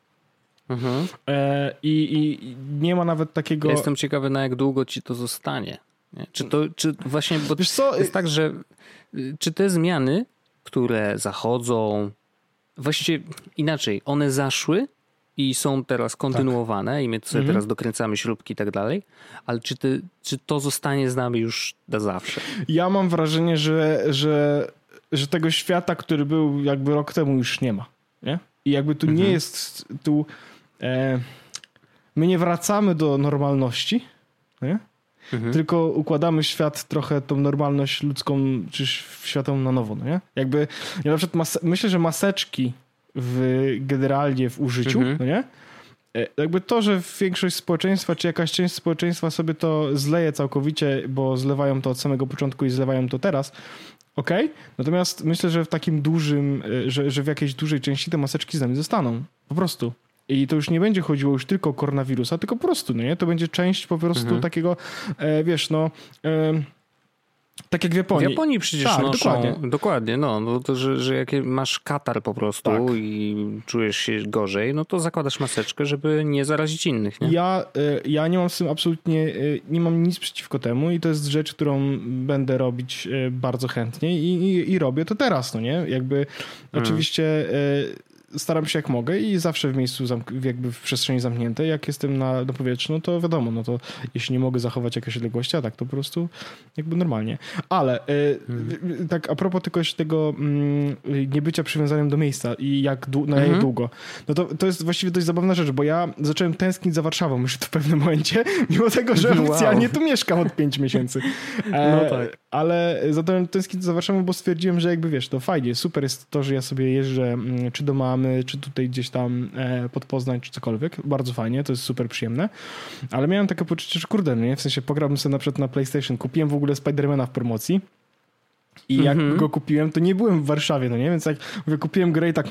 Mhm. I, I nie ma nawet takiego...
Ja jestem ciekawy, na jak długo ci to zostanie. Nie? Czy to, czy właśnie, bo wiesz co? Jest tak, że czy te zmiany, które zachodzą, właściwie inaczej, one zaszły i są teraz kontynuowane tak. i my sobie mhm. teraz dokręcamy śrubki i tak dalej, ale czy, ty, czy to zostanie z nami już na zawsze?
Ja mam wrażenie, że, że, że tego świata, który był jakby rok temu, już nie ma. Nie? I jakby tu mhm. nie jest tu e, my nie wracamy do normalności, nie? Mhm. Tylko układamy świat trochę, tą normalność ludzką czy światową na nowo. Nie? Jakby ja na przykład mas- myślę, że maseczki w generalnie w użyciu, mhm. no nie? Jakby to, że większość społeczeństwa, czy jakaś część społeczeństwa sobie to zleje całkowicie, bo zlewają to od samego początku i zlewają to teraz, okej. Okay? Natomiast myślę, że w takim dużym, że, że w jakiejś dużej części te maseczki z nami zostaną. Po prostu. I to już nie będzie chodziło już tylko o koronawirusa, tylko po prostu, no nie? To będzie część po prostu mhm. takiego, e, wiesz, no... E, tak jak w Japonii.
W Japonii przecież tak, noszą, dokładnie, dokładnie no, no to, że, że jak masz katar po prostu tak. i czujesz się gorzej, no to zakładasz maseczkę, żeby nie zarazić innych, nie?
Ja, ja nie mam z tym absolutnie, nie mam nic przeciwko temu i to jest rzecz, którą będę robić bardzo chętnie i, i, i robię to teraz, no nie? Jakby hmm. oczywiście staram się jak mogę i zawsze w miejscu, zamk- jakby w przestrzeni zamkniętej. Jak jestem na, na powietrzu, no to wiadomo, no to jeśli nie mogę zachować jakiejś odległości, a tak to po prostu jakby normalnie. Ale y, hmm. tak a propos tylko jeszcze tego y, niebycia przywiązanym do miejsca i jak dłu- na jak hmm. długo, no to, to jest właściwie dość zabawna rzecz, bo ja zacząłem tęsknić za Warszawą już w pewnym momencie, mimo tego, że wow. oficjalnie tu mieszkam od pięć miesięcy. E, no tak. Ale zacząłem tęsknić za Warszawą, bo stwierdziłem, że jakby wiesz, to fajnie, super jest to, że ja sobie jeżdżę czy do mamy, czy tutaj gdzieś tam pod Poznań, czy cokolwiek. Bardzo fajnie, to jest super przyjemne. Ale miałem takie poczucie, że kurde, nie? W sensie pograłbym sobie na przykład na PlayStation. Kupiłem w ogóle Spidermana w promocji. I jak mm-hmm. go kupiłem, to nie byłem w Warszawie, no nie? Więc jak mówię, kupiłem grę i tak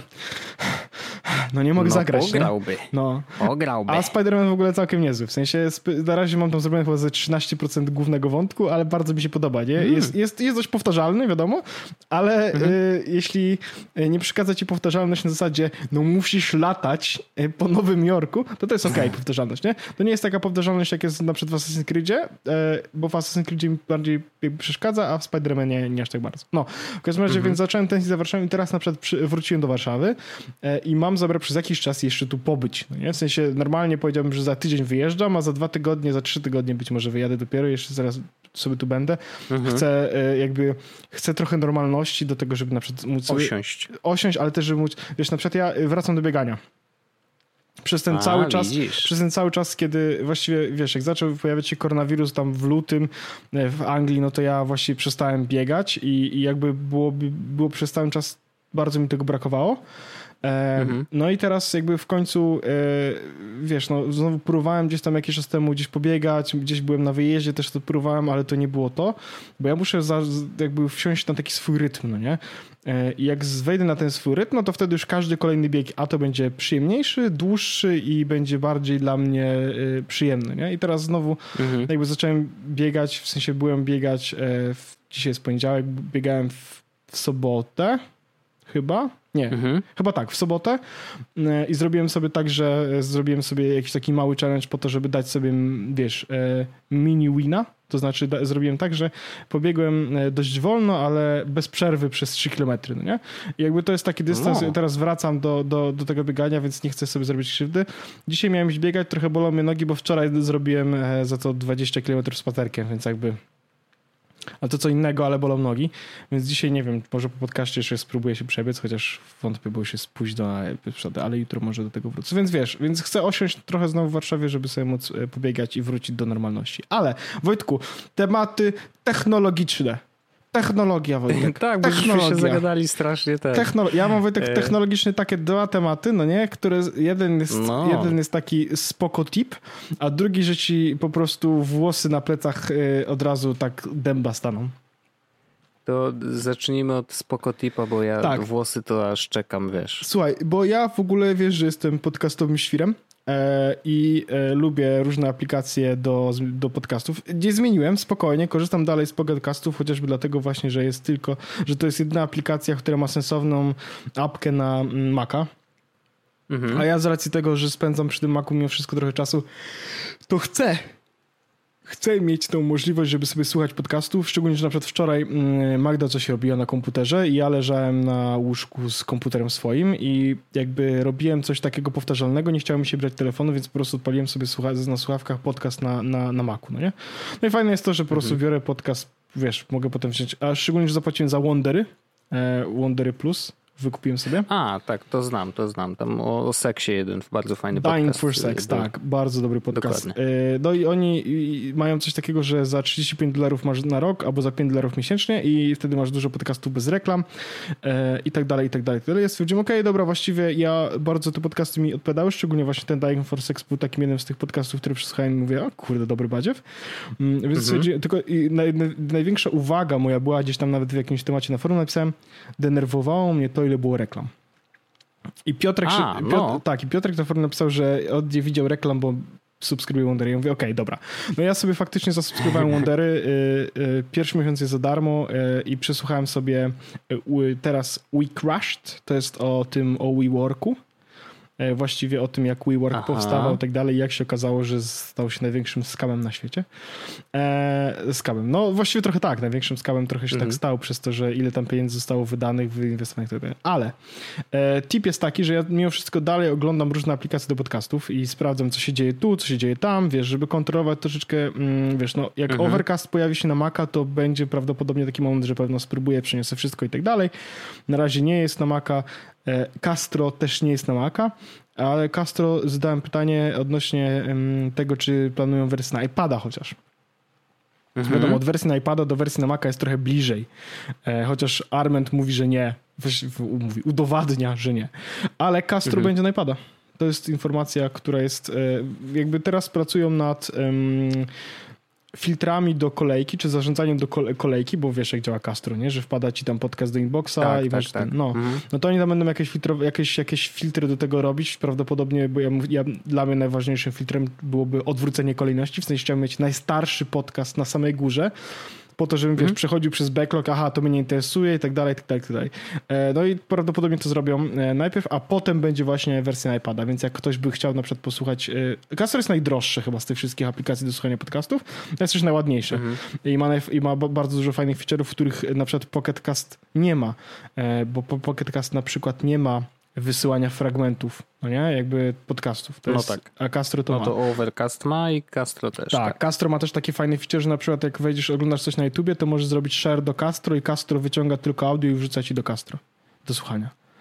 no nie mogę
no,
zagrać.
Pograłby.
Nie? No.
Pograłby.
A Spider-Man w ogóle całkiem niezły. W sensie na razie mam tam zrobione chyba ze trzynaście procent głównego wątku, ale bardzo mi się podoba, nie? Mm. Jest, jest, jest dość powtarzalny, wiadomo, ale mm-hmm. y, jeśli nie przeszkadza ci powtarzalność na zasadzie no musisz latać po Nowym Jorku, to to jest okej, okay, powtarzalność, nie? To nie jest taka powtarzalność, jak jest na przykład w Assassin's Creedzie, y, bo w Assassin's Creedzie mi bardziej przeszkadza, a w Spider-Manie nie aż tak bardzo. No, w każdym razie, mm-hmm. więc zacząłem tęsknić za Warszawą i teraz na przykład przy, wróciłem do Warszawy e, i mam zamiar przez jakiś czas jeszcze tu pobyć. No nie? W sensie normalnie powiedziałbym, że za tydzień wyjeżdżam, a za dwa tygodnie, za trzy tygodnie być może wyjadę dopiero, jeszcze zaraz sobie tu będę. Mm-hmm. Chcę e, jakby, chcę trochę normalności do tego, żeby na przykład móc...
Osiąść.
Osiąść, ale też, żeby móc... Wiesz, na przykład ja wracam do biegania. Przez ten, a, cały czas, przez ten cały czas, kiedy właściwie, wiesz, jak zaczął pojawiać się koronawirus tam w lutym w Anglii, no to ja właściwie przestałem biegać i, i jakby było, było przez cały czas bardzo mi tego brakowało. E, mhm. No i teraz jakby w końcu, e, wiesz, no znowu próbowałem gdzieś tam jakiś czas temu gdzieś pobiegać, gdzieś byłem na wyjeździe, też to próbowałem, ale to nie było to, bo ja muszę za, jakby wsiąść na taki swój rytm, no nie? E, I jak wejdę na ten swój rytm, no to wtedy już każdy kolejny bieg, a to będzie przyjemniejszy, dłuższy i będzie bardziej dla mnie e, przyjemny, nie? I teraz znowu mhm. jakby zacząłem biegać, w sensie byłem biegać, e, w, dzisiaj jest poniedziałek, biegałem w, w sobotę, chyba? Nie, mhm. chyba tak, w sobotę i zrobiłem sobie tak, że zrobiłem sobie jakiś taki mały challenge po to, żeby dać sobie, wiesz, mini wina, to znaczy da, zrobiłem tak, że pobiegłem dość wolno, ale bez przerwy przez trzy kilometry, no nie? I jakby to jest taki dystans, no. Teraz wracam do, do, do tego biegania, więc nie chcę sobie zrobić krzywdy. Dzisiaj miałem iść biegać, trochę bolą mnie nogi, bo wczoraj zrobiłem za to dwadzieścia kilometrów spacerkiem, więc jakby... A to co innego, ale bolą nogi. Więc dzisiaj nie wiem, może po podcaście jeszcze spróbuję się przebiec, chociaż wątpię, bo już jest późno, ale jutro może do tego wrócę. Więc wiesz, więc chcę osiąść trochę znowu w Warszawie, żeby sobie móc pobiegać i wrócić do normalności. Ale Wojtku, tematy technologiczne. Technologia, Wojtek.
Tak, bo się zagadali strasznie. Tak.
Technolo- ja mam, Wojtek, technologicznie takie dwa tematy, no nie? Które jeden jest, no. jeden jest taki spoko tip, a drugi, że ci po prostu włosy na plecach y, od razu tak dęba staną.
To zacznijmy od spoko tipa, bo ja tak. włosy to aż czekam, wiesz.
Słuchaj, bo ja w ogóle, wiesz, że jestem podcastowym świrem. I lubię różne aplikacje do, do podcastów. Nie zmieniłem, spokojnie, korzystam dalej z podcastów, chociażby dlatego właśnie, że jest tylko, że to jest jedyna aplikacja, która ma sensowną apkę na Maca. Mhm. A ja z racji tego, że spędzam przy tym Macu mimo wszystko trochę czasu, to chcę Chcę mieć tą możliwość, żeby sobie słuchać podcastów, szczególnie, że na przykład wczoraj Magda coś robiła na komputerze i ja leżałem na łóżku z komputerem swoim i jakby robiłem coś takiego powtarzalnego, nie chciałem mi się brać telefonu, więc po prostu odpaliłem sobie słucha- na słuchawkach podcast na, na, na Macu, no nie? No i fajne jest to, że po prostu mhm. biorę podcast, wiesz, mogę potem wziąć, a szczególnie, że zapłaciłem za Wondery, e, Wondery Plus, wykupiłem sobie.
A, tak, to znam, to znam. Tam o, o seksie jeden, bardzo fajny podcast.
Dying for Sex, był... tak, bardzo dobry podcast. Dokładnie. No i oni mają coś takiego, że za trzydzieści pięć dolarów masz na rok, albo za pięć dolarów miesięcznie i wtedy masz dużo podcastów bez reklam i tak dalej, i tak dalej. Ja stwierdziłem, okej, okay, dobra, właściwie ja bardzo te podcasty mi odpowiadały, szczególnie właśnie ten Dying for Sex był takim jednym z tych podcastów, które przesłuchałem i mówię, o kurde, dobry badziew. Więc mhm. stwierdziłem, tylko i naj, naj, największa uwaga moja była gdzieś tam nawet w jakimś temacie na forum napisałem, denerwowało mnie to, ile było reklam. I Piotrek, A, się, Piotr, no. tak, i Piotrek na forum napisał, że on nie widział reklam, bo subskrybuje Wondery. Ja mówię, okej, okay, dobra. No ja sobie faktycznie zasubskrybowałem Wondery. Y, y, pierwszy miesiąc jest za darmo y, i przesłuchałem sobie y, teraz We Crashed. To jest o tym, o WeWorku. Właściwie o tym, jak WeWork Aha. powstawał i tak dalej, jak się okazało, że stał się największym skamem na świecie. Eee, skamem. No właściwie trochę tak, największym skamem trochę się mhm. tak stał przez to, że ile tam pieniędzy zostało wydanych, wyinwestowanych i tak dalej. Ale e, tip jest taki, że ja mimo wszystko dalej oglądam różne aplikacje do podcastów i sprawdzam, co się dzieje tu, co się dzieje tam, wiesz, żeby kontrolować troszeczkę, mm, wiesz, no jak mhm. Overcast pojawi się na Maca, to będzie prawdopodobnie taki moment, że pewno spróbuję, przeniosę wszystko i tak dalej. Na razie nie jest na Maca. Castro też nie jest na Maca, ale Castro zadałem pytanie odnośnie tego, czy planują wersję na iPada chociaż. Mhm. Wiadomo, od wersji na iPada do wersji na Maca jest trochę bliżej. Chociaż Arment mówi, że nie. Mówi, udowadnia, że nie. Ale Castro mhm. będzie na iPada. To jest informacja, która jest... Jakby teraz pracują nad... Um, filtrami do kolejki, czy zarządzaniem do kolejki, bo wiesz, jak działa Castro, nie? Że wpada ci tam podcast do inboxa tak, i tak, masz tak. Ten, no. Mhm. no to oni tam będą jakieś, filtro, jakieś, jakieś filtry do tego robić, prawdopodobnie, bo ja, ja, dla mnie najważniejszym filtrem byłoby odwrócenie kolejności, w sensie chciałem mieć najstarszy podcast na samej górze, po to, żebym, wiesz, mm. przechodził przez backlog, aha, to mnie nie interesuje i tak dalej, i tak dalej, i tak dalej. No i prawdopodobnie to zrobią najpierw, a potem będzie właśnie wersja na iPada, więc jak ktoś by chciał na przykład posłuchać... Castro jest najdroższy chyba z tych wszystkich aplikacji do słuchania podcastów, to jest też najładniejsze mm. I, ma najf- i ma bardzo dużo fajnych feature'ów, których na przykład Pocket Cast nie ma, bo Pocket Cast na przykład nie ma wysyłania fragmentów, no nie? Jakby podcastów. To
no
jest,
tak.
A Castro to
no
ma.
No to Overcast ma i Castro też.
Tak,
tak,
Castro ma też taki fajny feature, że na przykład jak wejdziesz, oglądasz coś na YouTubie, to możesz zrobić share do Castro i Castro wyciąga tylko audio i wrzuca ci do Castro, do słuchania.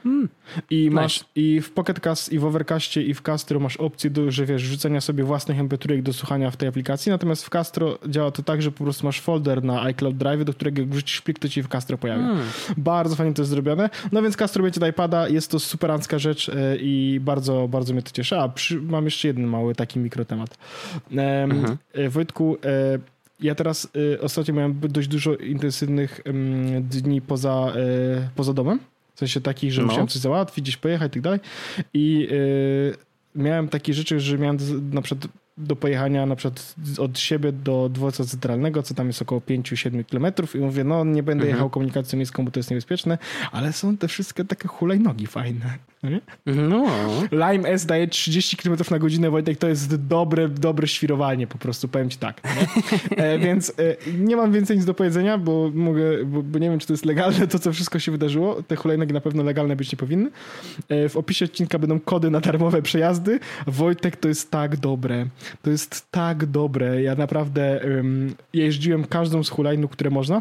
Hmm.
I
Nice.
masz i w Pocket Cast, i w Overcastie, i w Castro masz opcję, do, że wiesz, rzucenia sobie własnych em pe trzy do słuchania w tej aplikacji, natomiast w Castro działa to tak, że po prostu masz folder na iCloud Drive, do którego jak wrzucisz plik, to ci w Castro pojawia.
Hmm.
Bardzo fajnie to jest zrobione. No więc Castro będzie do iPada, jest to superancka rzecz e, i bardzo, bardzo mnie to cieszy. A przy, mam jeszcze jeden mały taki mikrotemat. E,
Mhm.
e, Wojtku, e, ja teraz e, ostatnio miałem dość dużo intensywnych em, dni poza, e, poza domem. W sensie takich, że
No.
musiałem coś załatwić, gdzieś pojechać i tak dalej. I e, miałem takie rzeczy, że miałem z- na przykład do pojechania na przykład od siebie do dworca centralnego, co tam jest około pięć siedem kilometrów i mówię, no nie będę
Mhm.
jechał komunikacją miejską, bo to jest niebezpieczne, ale są te wszystkie takie hulajnogi fajne. No nie?
No.
Lime S daje trzydzieści kilometrów na godzinę, Wojtek, to jest dobre, dobre świrowanie po prostu, powiem ci tak. Nie? E, więc e, nie mam więcej nic do powiedzenia, bo mogę, bo, bo nie wiem, czy to jest legalne, to co wszystko się wydarzyło. Te hulajnogi na pewno legalne być nie powinny. E, w opisie odcinka będą kody na darmowe przejazdy. Wojtek, to jest tak dobre. To jest tak dobre. Ja naprawdę um, jeździłem każdą z hulajnóg, które można.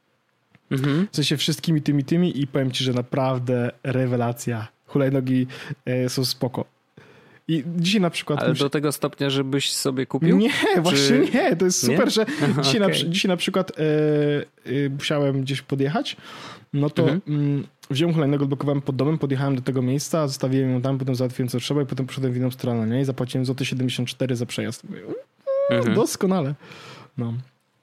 Mhm.
W sensie wszystkimi tymi, tymi i powiem ci, że naprawdę rewelacja. Hulajnogi e, są spoko. I dzisiaj na przykład...
Ale
muszę-
do tego stopnia, żebyś sobie kupił?
Nie, właśnie
Czy-
nie. To jest
Nie?
super, że dzisiaj, na,
Okej.
przy- dzisiaj na przykład e, e, musiałem gdzieś podjechać, no to
Mhm.
mm, wziąłem hulajnogę, odblokowałem pod domem, podjechałem do tego miejsca, zostawiłem ją tam, potem załatwiłem co trzeba i potem poszedłem w inną stronę, nie? I zapłaciłem złoty siedemdziesiąt cztery za przejazd. Mówię,
Mhm.
doskonale. No.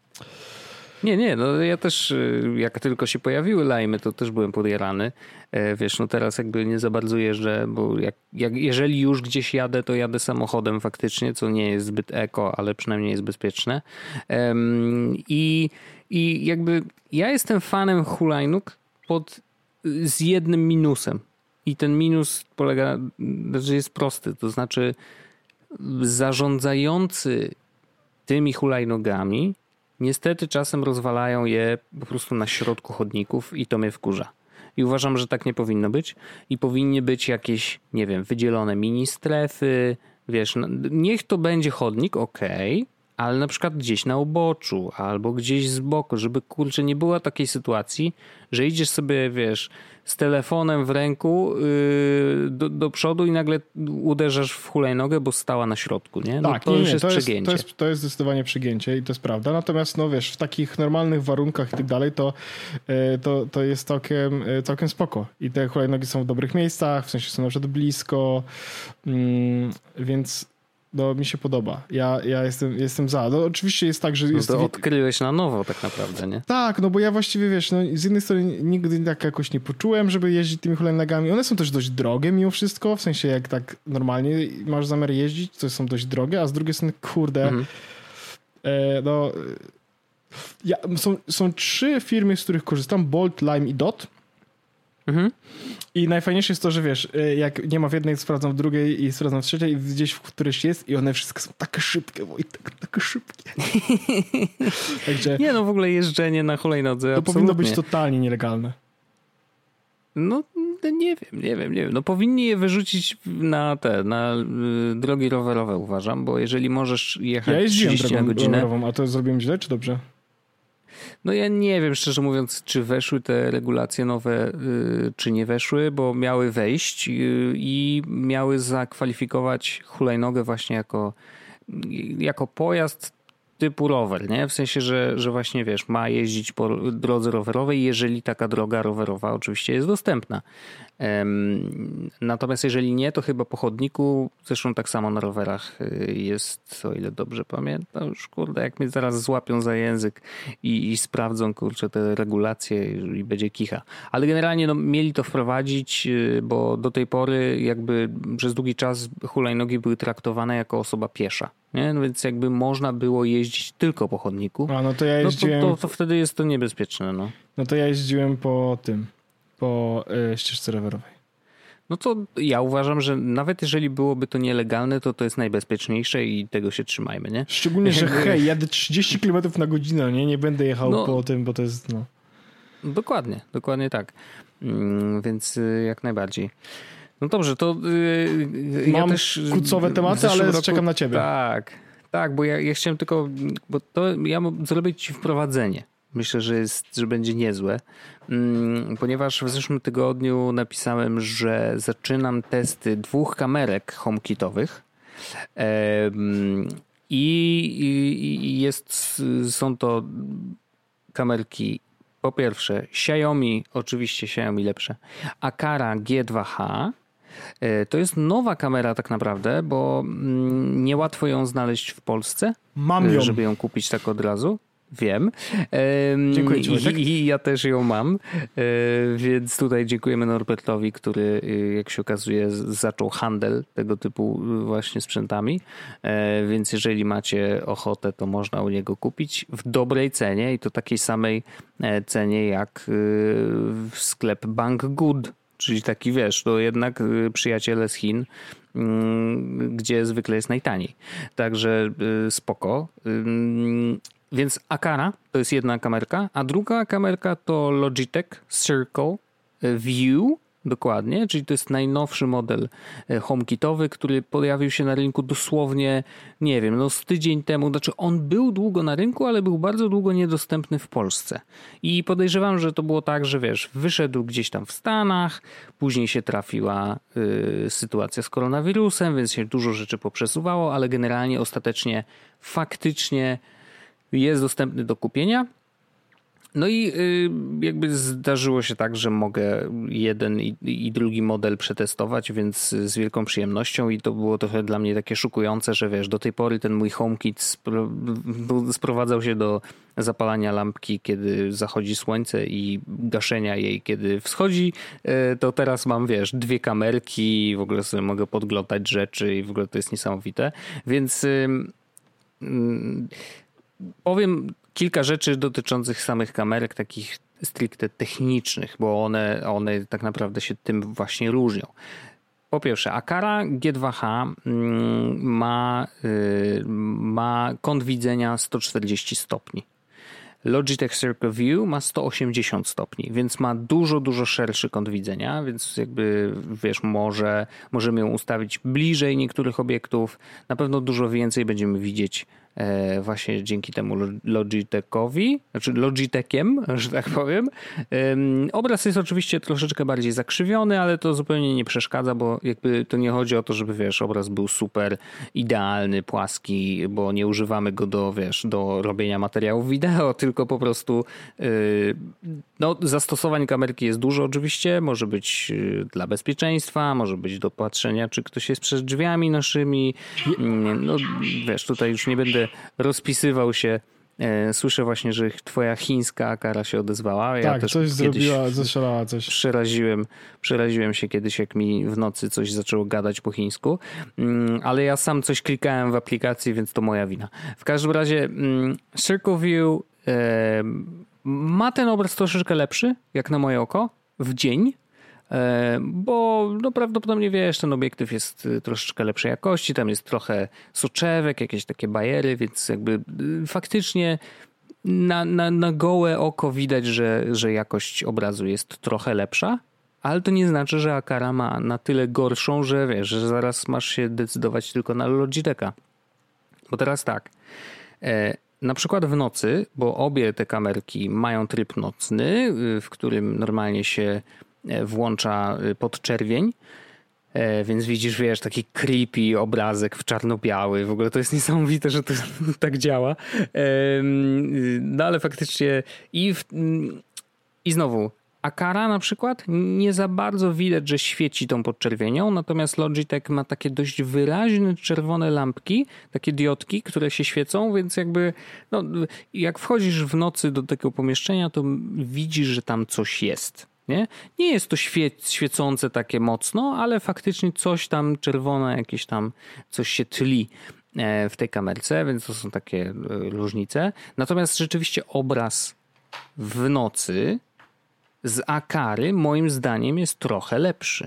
Nie, nie, no ja też y, jak tylko się pojawiły lajmy, to też byłem podjarany. E, Wiesz, no teraz jakby nie za bardzo jeżdżę, bo jak, jak, jeżeli już gdzieś jadę, to jadę samochodem faktycznie, co nie jest zbyt eko, ale przynajmniej jest bezpieczne. Em, I, i jakby ja jestem fanem hulajnóg pod, z jednym minusem. I ten minus polega, że jest prosty, to znaczy zarządzający tymi hulajnogami niestety czasem rozwalają je po prostu na środku chodników i to mnie wkurza. I uważam, że tak nie powinno być. I powinny być jakieś, nie wiem, wydzielone mini strefy. Wiesz, no, niech to będzie chodnik, okej, ale na przykład gdzieś na uboczu albo gdzieś z boku, żeby kurczę nie było takiej sytuacji, że idziesz sobie, wiesz, z telefonem w ręku yy, do, do przodu i nagle uderzasz w hulajnogę, bo stała na środku, nie? No
Tak,
to
nie,
już
nie,
jest
to, jest,
przegięcie.
to, jest, to jest zdecydowanie przegięcie i to jest prawda. Natomiast, no wiesz, w takich normalnych warunkach i tak dalej, to, e, to, to jest całkiem, e, całkiem spoko. I te hulajnogi są w dobrych miejscach, w sensie są na przykład blisko, mm, więc no, mi się podoba. Ja, ja jestem, jestem za. No, oczywiście jest tak, że
No
jest...
to odkryłeś na nowo tak naprawdę, nie?
Tak, no bo ja właściwie, wiesz, no z jednej strony nigdy tak jakoś nie poczułem, żeby jeździć tymi hulajnogami. One są też dość drogie mimo wszystko, w sensie jak tak normalnie masz zamiar jeździć, to są dość drogie, a z drugiej strony, kurde,
Mhm.
e, no... Ja, są, są trzy firmy, z których korzystam, Bolt, Lime i Dot.
Mhm.
I najfajniejsze jest to, że wiesz, jak nie ma w jednej, sprawdzam w drugiej i sprawdzam w trzeciej i gdzieś w którejś jest i one wszystkie są takie szybkie, Wojtek, takie szybkie. Także
Nie, no w ogóle jeżdżenie na hulajnodze
to
absolutnie.
powinno być totalnie nielegalne.
No nie wiem, nie wiem, nie wiem. No powinni je wyrzucić na te, na y, drogi rowerowe uważam, bo jeżeli możesz jechać
Ja jeździłem
trzydzieści na
drogą
godzinę,
rowerową, a to zrobiłem źle czy dobrze?
no ja nie wiem szczerze mówiąc, czy weszły te regulacje nowe, y, czy nie weszły, bo miały wejść y, i miały zakwalifikować hulajnogę właśnie jako, jako pojazd typu rower, nie? W sensie, że, że właśnie wiesz, ma jeździć po drodze rowerowej, jeżeli taka droga rowerowa oczywiście jest dostępna. Um, natomiast jeżeli nie, to chyba po chodniku, zresztą tak samo na rowerach jest, o ile dobrze pamiętam, już kurde, jak mnie zaraz złapią za język i, i sprawdzą, kurczę, te regulacje i będzie kicha. Ale generalnie no, mieli to wprowadzić, bo do tej pory jakby przez długi czas hulajnogi były traktowane jako osoba piesza. Nie? No więc jakby można było jeździć tylko po chodniku,
A no to ja
no to,
jeździłem,
to, to wtedy jest to niebezpieczne. No.
no to ja jeździłem po tym, po y, ścieżce rowerowej.
no to ja uważam, że nawet jeżeli byłoby to nielegalne, to to jest najbezpieczniejsze i tego się trzymajmy, nie?
Szczególnie, że hej, jadę trzydzieści kilometrów na godzinę, nie? Nie będę jechał
No.
po tym, bo to jest, no...
Dokładnie, dokładnie tak. Mm, więc y, jak najbardziej. No dobrze, to yy, ja
Mam
też...
kucowe
w
tematy,
zeszłym
ale
roku-
czekam na ciebie.
Tak, tak, bo ja, ja chciałem tylko, bo to ja mam zrobić ci wprowadzenie. Myślę, że, jest, że będzie niezłe, ponieważ w zeszłym tygodniu napisałem, że zaczynam testy dwóch kamerek HomeKitowych i jest, są to kamerki po pierwsze Xiaomi, oczywiście Xiaomi lepsze, Aqara G dwa H. To jest nowa kamera tak naprawdę, bo niełatwo ją znaleźć w Polsce.
Mam ją.
Żeby ją kupić tak od razu. Wiem.
Dziękuję ci,
I, I ja też ją mam, więc tutaj dziękujemy Norbertowi, który jak się okazuje zaczął handel tego typu właśnie sprzętami, więc jeżeli macie ochotę, to można u niego kupić w dobrej cenie i to takiej samej cenie jak w sklep Banggood, czyli taki wiesz, to jednak przyjaciele z Chin, gdzie zwykle jest najtaniej. Także spoko. Więc Aqara to jest jedna kamerka, a druga kamerka to Logitech Circle View, dokładnie, czyli to jest najnowszy model HomeKitowy, który pojawił się na rynku dosłownie, nie wiem, no z tydzień temu. Znaczy on był długo na rynku, ale był bardzo długo niedostępny w Polsce. I podejrzewam, że to było tak, że wiesz, wyszedł gdzieś tam w Stanach, później się trafiła y, sytuacja z koronawirusem, więc się dużo rzeczy poprzesuwało, ale generalnie ostatecznie faktycznie jest dostępny do kupienia. No i jakby zdarzyło się tak, że mogę jeden i drugi model przetestować, więc z wielką przyjemnością i to było trochę dla mnie takie szokujące, że wiesz, do tej pory ten mój HomeKit sprowadzał się do zapalania lampki, kiedy zachodzi słońce i gaszenia jej, kiedy wschodzi, to teraz mam, wiesz, dwie kamerki i w ogóle sobie mogę podglądać rzeczy i w ogóle to jest niesamowite, więc powiem kilka rzeczy dotyczących samych kamerek, takich stricte technicznych, bo one, one tak naprawdę się tym właśnie różnią. Po pierwsze, Aqara G dwa H ma, ma kąt widzenia sto czterdzieści stopni. Logitech Circle View ma sto osiemdziesiąt stopni, więc ma dużo, dużo szerszy kąt widzenia, więc jakby wiesz, może, możemy ją ustawić bliżej niektórych obiektów. Na pewno dużo więcej będziemy widzieć właśnie dzięki temu Logitechowi, znaczy Logitechem, że tak powiem. Obraz jest oczywiście troszeczkę bardziej zakrzywiony, ale to zupełnie nie przeszkadza, bo jakby to nie chodzi o to, żeby wiesz, obraz był super idealny, płaski, bo nie używamy go do, wiesz, do robienia materiałów wideo, tylko po prostu no, zastosowań kamerki jest dużo oczywiście, może być dla bezpieczeństwa, może być do patrzenia, czy ktoś jest przed drzwiami naszymi. No wiesz, tutaj już nie będę rozpisywał się. Słyszę właśnie, że twoja chińska Aqara się odezwała. Ja
tak,
też
coś zrobiła, zastrzelała coś.
Przeraziłem, przeraziłem się kiedyś, jak mi w nocy coś zaczęło gadać po chińsku, ale ja sam coś klikałem w aplikacji, więc to moja wina. W każdym razie Circle View ma ten obraz troszeczkę lepszy, jak na moje oko, w dzień, bo no prawdopodobnie wiesz, ten obiektyw jest troszeczkę lepszej jakości, tam jest trochę soczewek, jakieś takie bajery, więc jakby faktycznie na, na, na gołe oko widać, że, że jakość obrazu jest trochę lepsza, ale to nie znaczy, że Aqara ma na tyle gorszą, że wiesz, że zaraz masz się decydować tylko na Logitecha. Bo teraz tak, na przykład w nocy, bo obie te kamerki mają tryb nocny, w którym normalnie się włącza podczerwień, więc widzisz, wiesz, taki creepy obrazek w czarno-biały. W ogóle to jest niesamowite, że to tak działa. No ale faktycznie i, w, i znowu Aqara na przykład nie za bardzo widać, że świeci tą podczerwienią, natomiast Logitech ma takie dość wyraźne czerwone lampki, takie diodki, które się świecą, więc jakby no, jak wchodzisz w nocy do takiego pomieszczenia, to widzisz, że tam coś jest. Nie, nie jest to świe- świecące takie mocno, ale faktycznie coś tam czerwone, jakieś tam coś się tli w tej kamerce, więc to są takie różnice. Natomiast rzeczywiście obraz w nocy z Aqary moim zdaniem jest trochę lepszy.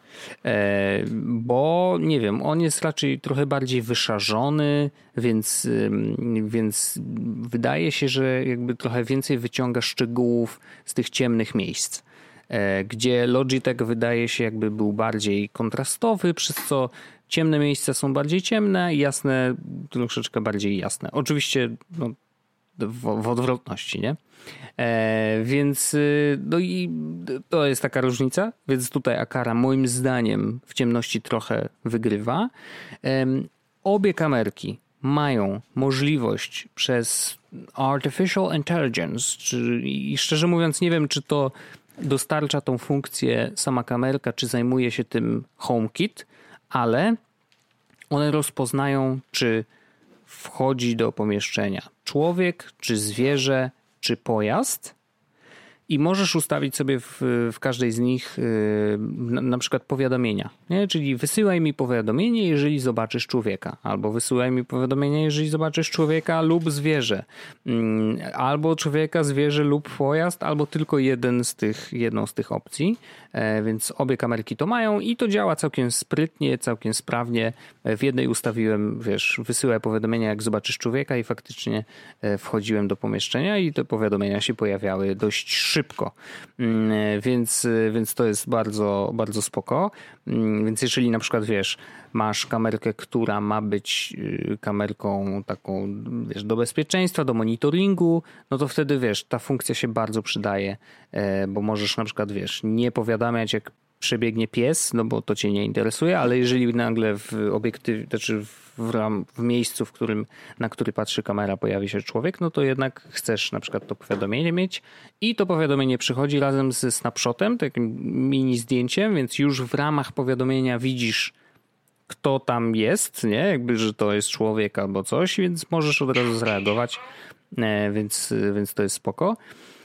Bo nie wiem, on jest raczej trochę bardziej wyszarzony, więc, więc wydaje się, że jakby trochę więcej wyciąga szczegółów z tych ciemnych miejsc. Gdzie Logitech wydaje się jakby był bardziej kontrastowy, przez co ciemne miejsca są bardziej ciemne, jasne troszeczkę bardziej jasne. Oczywiście no, w, w odwrotności, nie? E, więc no i to jest taka różnica, więc tutaj Aqara moim zdaniem w ciemności trochę wygrywa. E, obie kamerki mają możliwość przez Artificial Intelligence, czy, i szczerze mówiąc nie wiem, czy to dostarcza tą funkcję sama kamerka, czy zajmuje się tym HomeKit, ale one rozpoznają, czy wchodzi do pomieszczenia człowiek, czy zwierzę, czy pojazd i możesz ustawić sobie w, w każdej z nich yy, na, na przykład powiadomienia, nie? Czyli wysyłaj mi powiadomienie, jeżeli zobaczysz człowieka, albo wysyłaj mi powiadomienie, jeżeli zobaczysz człowieka lub zwierzę, yy, albo człowieka, zwierzę lub pojazd, albo tylko jeden z tych, jedną z tych opcji, yy, więc obie kamerki to mają i to działa całkiem sprytnie, całkiem sprawnie. W jednej ustawiłem, wiesz, wysyłaj powiadomienia, jak zobaczysz człowieka i faktycznie yy, wchodziłem do pomieszczenia i te powiadomienia się pojawiały dość szybko, więc, więc to jest bardzo, bardzo spoko. Więc jeżeli na przykład wiesz, masz kamerkę, która ma być kamerką taką, wiesz, do bezpieczeństwa, do monitoringu, no to wtedy wiesz, ta funkcja się bardzo przydaje, bo możesz na przykład wiesz, nie powiadamiać jak przebiegnie pies, no bo to cię nie interesuje, ale jeżeli nagle w obiektywie, znaczy w, ram, w miejscu, w którym, na który patrzy kamera, pojawi się człowiek, no to jednak chcesz na przykład to powiadomienie mieć i to powiadomienie przychodzi razem ze snapshotem, takim mini zdjęciem, więc już w ramach powiadomienia widzisz, kto tam jest, nie? Jakby, że to jest człowiek albo coś, więc możesz od razu zareagować, więc, więc to jest spoko.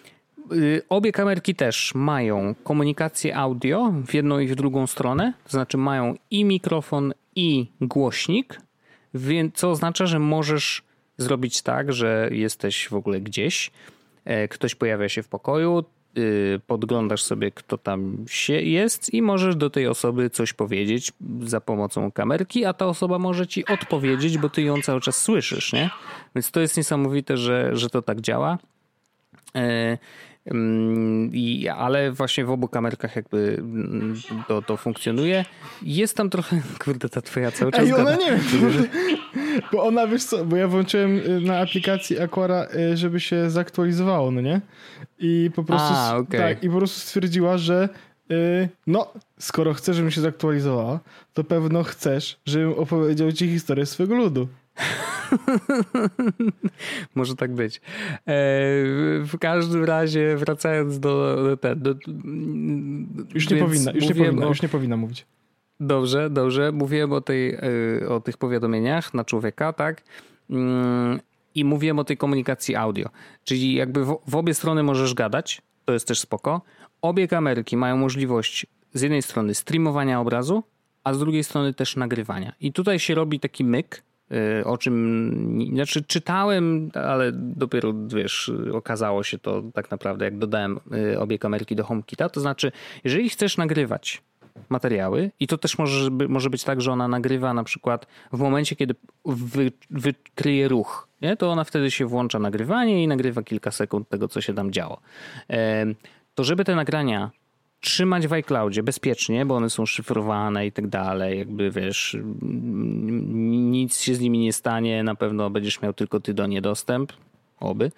Obie kamerki też mają komunikację audio w jedną i w drugą stronę, to znaczy mają i mikrofon, i głośnik, więc co oznacza, że możesz zrobić tak, że jesteś w ogóle gdzieś, ktoś pojawia się w pokoju, podglądasz sobie, kto tam się jest i możesz do tej osoby coś powiedzieć za pomocą kamerki, a ta osoba może ci odpowiedzieć, bo ty ją cały czas słyszysz, nie? Więc to jest niesamowite, że, że to tak działa. I, ale właśnie w obu kamerkach jakby to, to funkcjonuje. Jest tam trochę, kurde, ta twoja cały czas
Ej, ona
gada.
nie wiem, bo ona, wiesz co, bo ja włączyłem na aplikacji Aqara, żeby się zaktualizowało, no nie? I po prostu,
A, okay.
tak, i po prostu stwierdziła, że no, skoro chcesz, żebym się zaktualizowała, to pewno chcesz, żebym opowiedział ci historię swojego ludu.
Może tak być. W każdym razie, wracając do... do, do, do
już nie powinna, już nie powinna, o... już nie powinna mówić.
Dobrze, dobrze. Mówiłem o, tej, o tych powiadomieniach na człowieka, tak? I mówiłem o tej komunikacji audio. Czyli jakby w, w obie strony możesz gadać, to jest też spoko. Obie kamerki mają możliwość z jednej strony streamowania obrazu, a z drugiej strony też nagrywania. I tutaj się robi taki myk, o czym, znaczy czytałem, ale dopiero, wiesz, okazało się to tak naprawdę, jak dodałem obie kamerki do HomeKita. To znaczy, jeżeli chcesz nagrywać materiały i to też może, może być tak, że ona nagrywa na przykład w momencie, kiedy wy, wykryje ruch, nie? To ona wtedy się włącza nagrywanie i nagrywa kilka sekund tego, co się tam działo. To żeby te nagrania trzymać w iCloudzie bezpiecznie, bo one są szyfrowane i tak dalej, jakby wiesz, nic się z nimi nie stanie, na pewno będziesz miał tylko ty do niej dostęp, oby,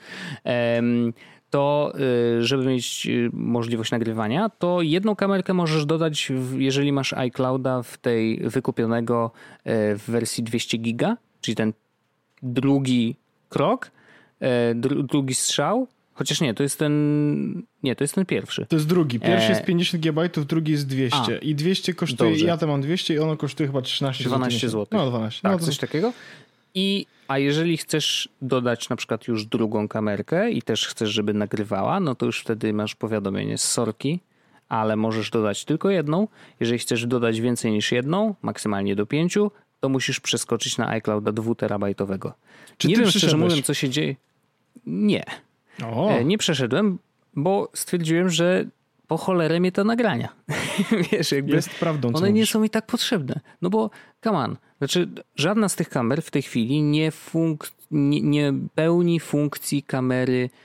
to żeby mieć możliwość nagrywania, to jedną kamerkę możesz dodać, jeżeli masz iClouda w tej wykupionego w wersji dwieście giga, czyli ten drugi krok, drugi strzał. Chociaż nie, to jest ten... Nie, to jest ten pierwszy.
To jest drugi. Pierwszy jest pięćdziesiąt gigabajtów, drugi jest dwieście. A, i dwieście kosztuje, dobrze. Ja tam mam dwieście i ono kosztuje chyba trzynaście złotych.
dwanaście złotych.
No, dwanaście.
Tak,
no, to...
coś takiego. I, a jeżeli chcesz dodać na przykład już drugą kamerkę i też chcesz, żeby nagrywała, no to już wtedy masz powiadomienie z sorki, ale możesz dodać tylko jedną. Jeżeli chcesz dodać więcej niż jedną, maksymalnie do pięciu, to musisz przeskoczyć na iClouda dwuterabajtowego.
Czy
nie
ty
wiem, szczerze mówiąc, co się dzieje. Nie. O. Nie przeszedłem, bo stwierdziłem, że po cholerę mnie te nagrania. Wiesz, jakby
jest prawdą, co
one
mówisz.
nie są mi tak potrzebne. No bo, come on, znaczy żadna z tych kamer w tej chwili nie, funk- nie, nie pełni funkcji kamery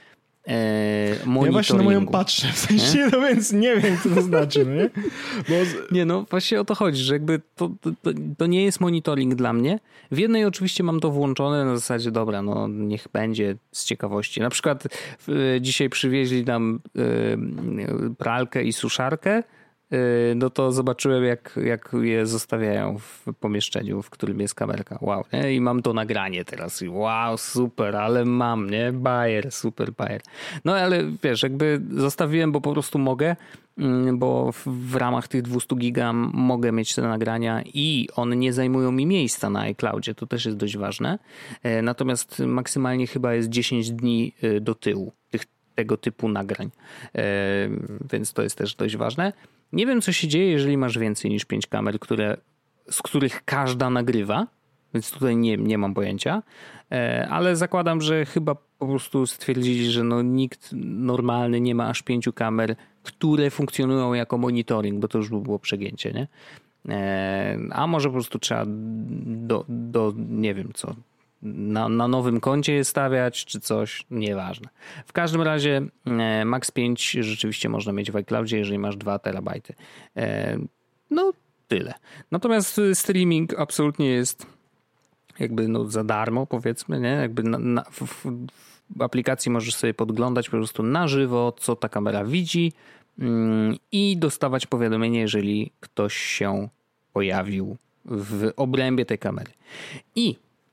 monitoringu.
Ja właśnie na moją patrzę, w sensie, nie? No więc nie wiem, co to znaczy, no nie? Bo...
Nie, no właśnie o to chodzi, że jakby to, to, to nie jest monitoring dla mnie. W jednej oczywiście mam to włączone na zasadzie, dobra, no niech będzie z ciekawości. Na przykład y, dzisiaj przywieźli nam y, pralkę i suszarkę, no to zobaczyłem, jak, jak je zostawiają w pomieszczeniu, w którym jest kamerka. Wow, nie? I mam to nagranie teraz. I wow, super, ale mam, nie? Bajer, super bajer. No ale wiesz, jakby zostawiłem, bo po prostu mogę, bo w, w ramach tych dwieście giga mogę mieć te nagrania i one nie zajmują mi miejsca na iCloudzie. To też jest dość ważne. Natomiast maksymalnie chyba jest dziesięć dni do tyłu tych, tego typu nagrań. Więc to jest też dość ważne. Nie wiem, co się dzieje, jeżeli masz więcej niż pięć kamer, które, z których każda nagrywa, więc tutaj nie, nie mam pojęcia, ale zakładam, że chyba po prostu stwierdzili, że no nikt normalny nie ma aż pięciu kamer, które funkcjonują jako monitoring, bo to już by było przegięcie, nie? A może po prostu trzeba do, do nie wiem co, na, na nowym koncie je stawiać, czy coś, nieważne. W każdym razie Max pięć rzeczywiście można mieć w iCloudzie, jeżeli masz dwa terabajty. No tyle. Natomiast streaming absolutnie jest jakby no za darmo, powiedzmy, nie? Jakby na, na, w, w aplikacji możesz sobie podglądać po prostu na żywo, co ta kamera widzi mm, i dostawać powiadomienie, jeżeli ktoś się pojawił w obrębie tej kamery. I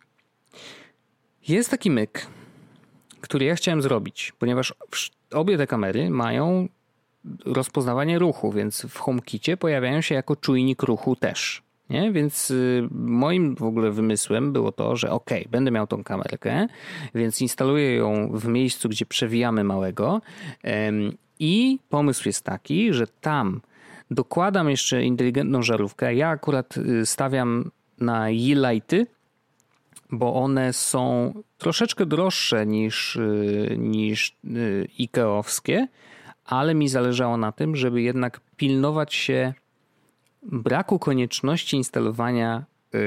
jest taki myk, który ja chciałem zrobić, ponieważ obie te kamery mają rozpoznawanie ruchu, więc w HomeKicie pojawiają się jako czujnik ruchu też. Nie? Więc moim w ogóle wymysłem było to, że ok, będę miał tą kamerkę, więc instaluję ją w miejscu, gdzie przewijamy małego i pomysł jest taki, że tam dokładam jeszcze inteligentną żarówkę. Ja akurat stawiam na Yeelighty, bo one są troszeczkę droższe niż, niż ikeowskie, ale mi zależało na tym, żeby jednak pilnować się braku konieczności instalowania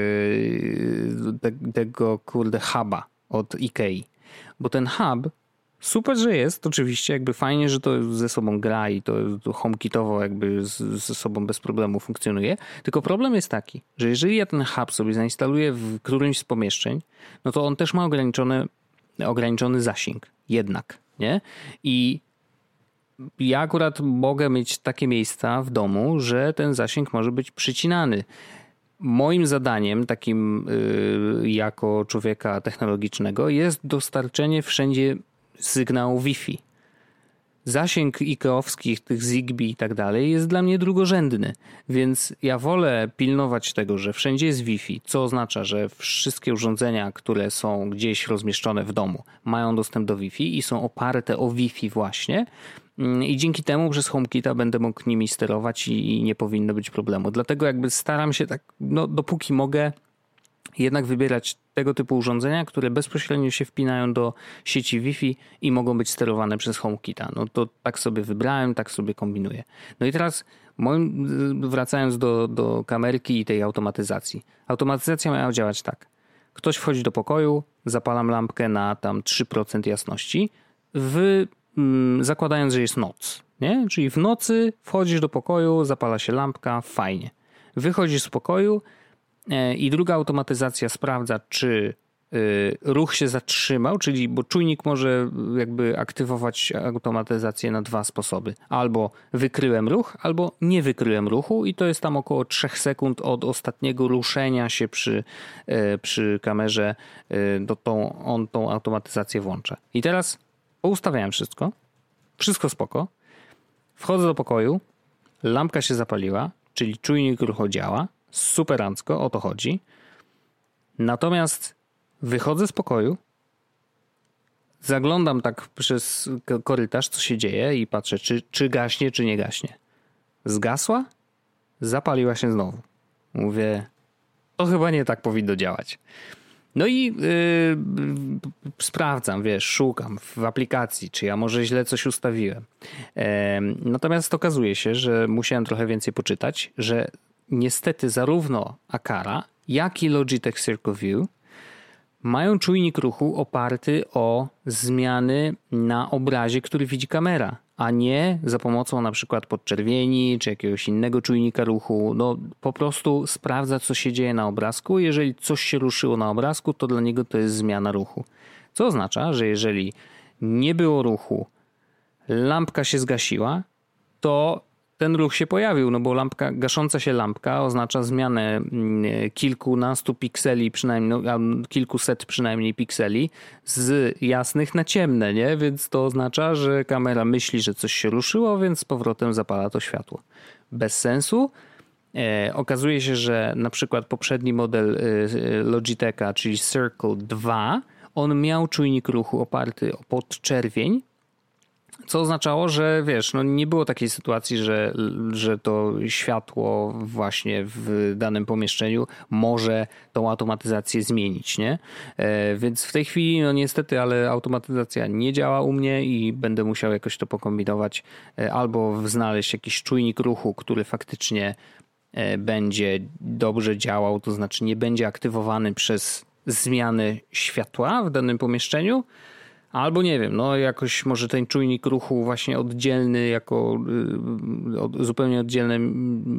yy, tego kurde huba od Ikei. Bo ten hub super, że jest, oczywiście, jakby fajnie, że to ze sobą gra i to, to HomeKitowo jakby z, ze sobą bez problemu funkcjonuje. Tylko problem jest taki, że jeżeli ja ten hub sobie zainstaluję w którymś z pomieszczeń, no to on też ma ograniczony, ograniczony zasięg. Jednak, nie? I ja akurat mogę mieć takie miejsca w domu, że ten zasięg może być przycinany. Moim zadaniem takim yy, jako człowieka technologicznego jest dostarczenie wszędzie sygnału Wi-Fi. Zasięg ikeowskich, tych Zigbee i tak dalej jest dla mnie drugorzędny, więc ja wolę pilnować tego, że wszędzie jest Wi-Fi, co oznacza, że wszystkie urządzenia, które są gdzieś rozmieszczone w domu, mają dostęp do Wi-Fi i są oparte o Wi-Fi właśnie i dzięki temu przez HomeKita będę mógł nimi sterować i nie powinno być problemu. Dlatego jakby staram się tak, no dopóki mogę, jednak wybierać tego typu urządzenia, które bezpośrednio się wpinają do sieci Wi-Fi i mogą być sterowane przez HomeKita. No to tak sobie wybrałem, tak sobie kombinuję. No i teraz moim, wracając do, do kamerki i tej automatyzacji. Automatyzacja miała działać tak. Ktoś wchodzi do pokoju, zapalam lampkę na tam trzy procent jasności, w, mm, zakładając, że jest noc. Nie? Czyli w nocy wchodzisz do pokoju, zapala się lampka, fajnie. Wychodzisz z pokoju, i druga automatyzacja sprawdza, czy ruch się zatrzymał, czyli bo czujnik może jakby aktywować automatyzację na dwa sposoby. Albo wykryłem ruch, albo nie wykryłem ruchu i to jest tam około trzech sekund od ostatniego ruszenia się przy, przy kamerze, do tą, on tą automatyzację włącza. I teraz poustawiałem wszystko, wszystko spoko, wchodzę do pokoju, lampka się zapaliła, czyli czujnik ruchu działa, superancko, o to chodzi. Natomiast wychodzę z pokoju, zaglądam tak przez korytarz, co się dzieje i patrzę, czy, czy gaśnie, czy nie gaśnie. Zgasła, zapaliła się znowu. Mówię, to chyba nie tak powinno działać. No i yy, sprawdzam, wiesz, szukam w aplikacji, czy ja może źle coś ustawiłem. Yy, natomiast okazuje się, że musiałem trochę więcej poczytać, że niestety zarówno Aqara, jak i Logitech Circle View mają czujnik ruchu oparty o zmiany na obrazie, który widzi kamera, a nie za pomocą na przykład podczerwieni czy jakiegoś innego czujnika ruchu. No po prostu sprawdza, co się dzieje na obrazku. Jeżeli coś się ruszyło na obrazku, to dla niego to jest zmiana ruchu. Co oznacza, że jeżeli nie było ruchu, lampka się zgasiła, to ten ruch się pojawił, no bo lampka, gasząca się lampka oznacza zmianę kilkunastu pikseli, przynajmniej no, kilkuset przynajmniej pikseli z jasnych na ciemne, nie? Więc to oznacza, że kamera myśli, że coś się ruszyło, więc z powrotem zapala to światło. Bez sensu. E, okazuje się, że na przykład poprzedni model e, Logitecha, czyli Circle dwa, on miał czujnik ruchu oparty o podczerwień, co oznaczało, że wiesz, no nie było takiej sytuacji, że, że to światło właśnie w danym pomieszczeniu może tą automatyzację zmienić, nie? E, więc w tej chwili, no niestety, ale automatyzacja nie działa u mnie i będę musiał jakoś to pokombinować e, albo znaleźć jakiś czujnik ruchu, który faktycznie e, będzie dobrze działał, to znaczy nie będzie aktywowany przez zmiany światła w danym pomieszczeniu. Albo nie wiem, no jakoś może ten czujnik ruchu właśnie oddzielny jako y, od, zupełnie oddzielne y,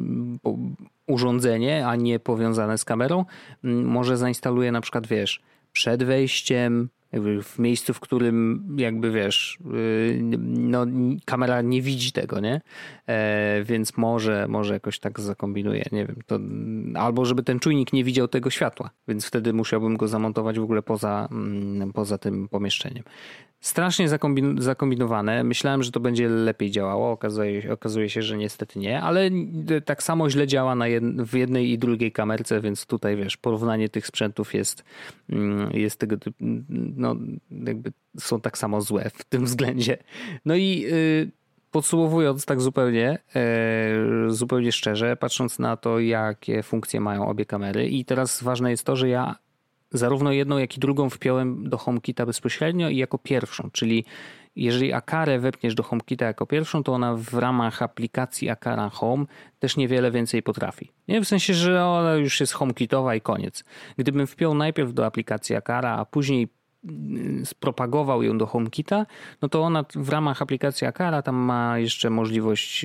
urządzenie, a nie powiązane z kamerą, y, może zainstaluje na przykład, wiesz, przed wejściem, jakby w miejscu, w którym jakby wiesz, y, no kamera nie widzi tego, nie? E, więc może, może jakoś tak zakombinuje, nie wiem, to, albo żeby ten czujnik nie widział tego światła, więc wtedy musiałbym go zamontować w ogóle poza, poza tym pomieszczeniem. Strasznie zakombin- zakombinowane. Myślałem, że to będzie lepiej działało. Okazuje, okazuje się, że niestety nie, ale tak samo źle działa na jed- w jednej i drugiej kamerce, więc tutaj wiesz, porównanie tych sprzętów jest, jest tego typu, no jakby są tak samo złe w tym względzie. No i yy, podsumowując tak zupełnie, yy, zupełnie szczerze, patrząc na to, jakie funkcje mają obie kamery i teraz ważne jest to, że ja zarówno jedną, jak i drugą wpiąłem do HomeKita bezpośrednio i jako pierwszą, czyli jeżeli Acarę wepniesz do HomeKita jako pierwszą, to ona w ramach aplikacji Acara Home też niewiele więcej potrafi. Nie? W sensie, że ona już jest HomeKitowa i koniec. Gdybym wpiął najpierw do aplikacji Acara, a później spropagował ją do HomeKita, no to ona w ramach aplikacji Acara tam ma jeszcze możliwość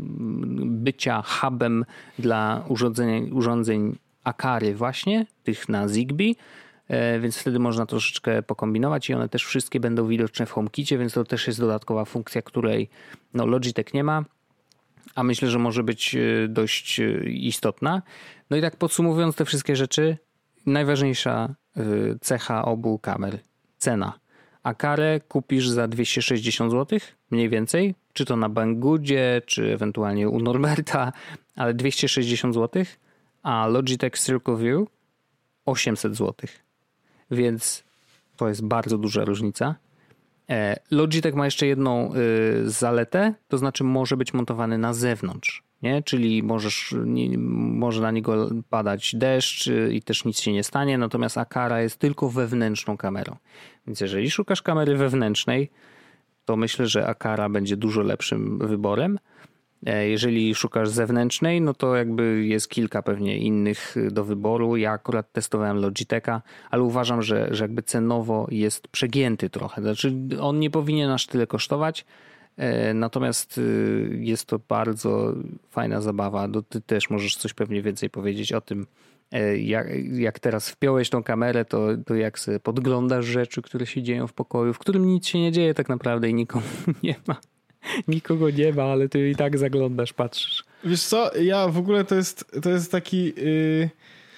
bycia hubem dla urządzeń, urządzeń Acary właśnie, tych na Zigbee, więc wtedy można troszeczkę pokombinować i one też wszystkie będą widoczne w HomeKicie, więc to też jest dodatkowa funkcja, której no, Logitech nie ma, a myślę, że może być dość istotna. No i tak podsumowując te wszystkie rzeczy, najważniejsza cecha obu kamer, cena. Acarę kupisz za dwieście sześćdziesiąt złotych, mniej więcej, czy to na Banggoodzie, czy ewentualnie u Norberta, ale dwieście sześćdziesiąt złotych, a Logitech Circle View osiemset złotych. Więc to jest bardzo duża różnica. Logitech ma jeszcze jedną zaletę, to znaczy może być montowany na zewnątrz, nie? Czyli możesz, nie, może na niego padać deszcz i też nic się nie stanie, natomiast Acara jest tylko wewnętrzną kamerą. Więc jeżeli szukasz kamery wewnętrznej, to myślę, że Acara będzie dużo lepszym wyborem. Jeżeli szukasz zewnętrznej, no to jakby jest kilka pewnie innych do wyboru. Ja akurat testowałem Logitecha, ale uważam, że, że jakby cenowo jest przegięty trochę. Znaczy on nie powinien aż tyle kosztować, natomiast jest to bardzo fajna zabawa. Ty też możesz coś pewnie więcej powiedzieć o tym, jak, jak teraz wpiąłeś tą kamerę, to, to jak sobie podglądasz rzeczy, które się dzieją w pokoju, w którym nic się nie dzieje tak naprawdę i nikomu nie ma. Nikogo nie ma, ale ty i tak zaglądasz, patrzysz.
Wiesz co, ja w ogóle to jest, to jest taki... Yy...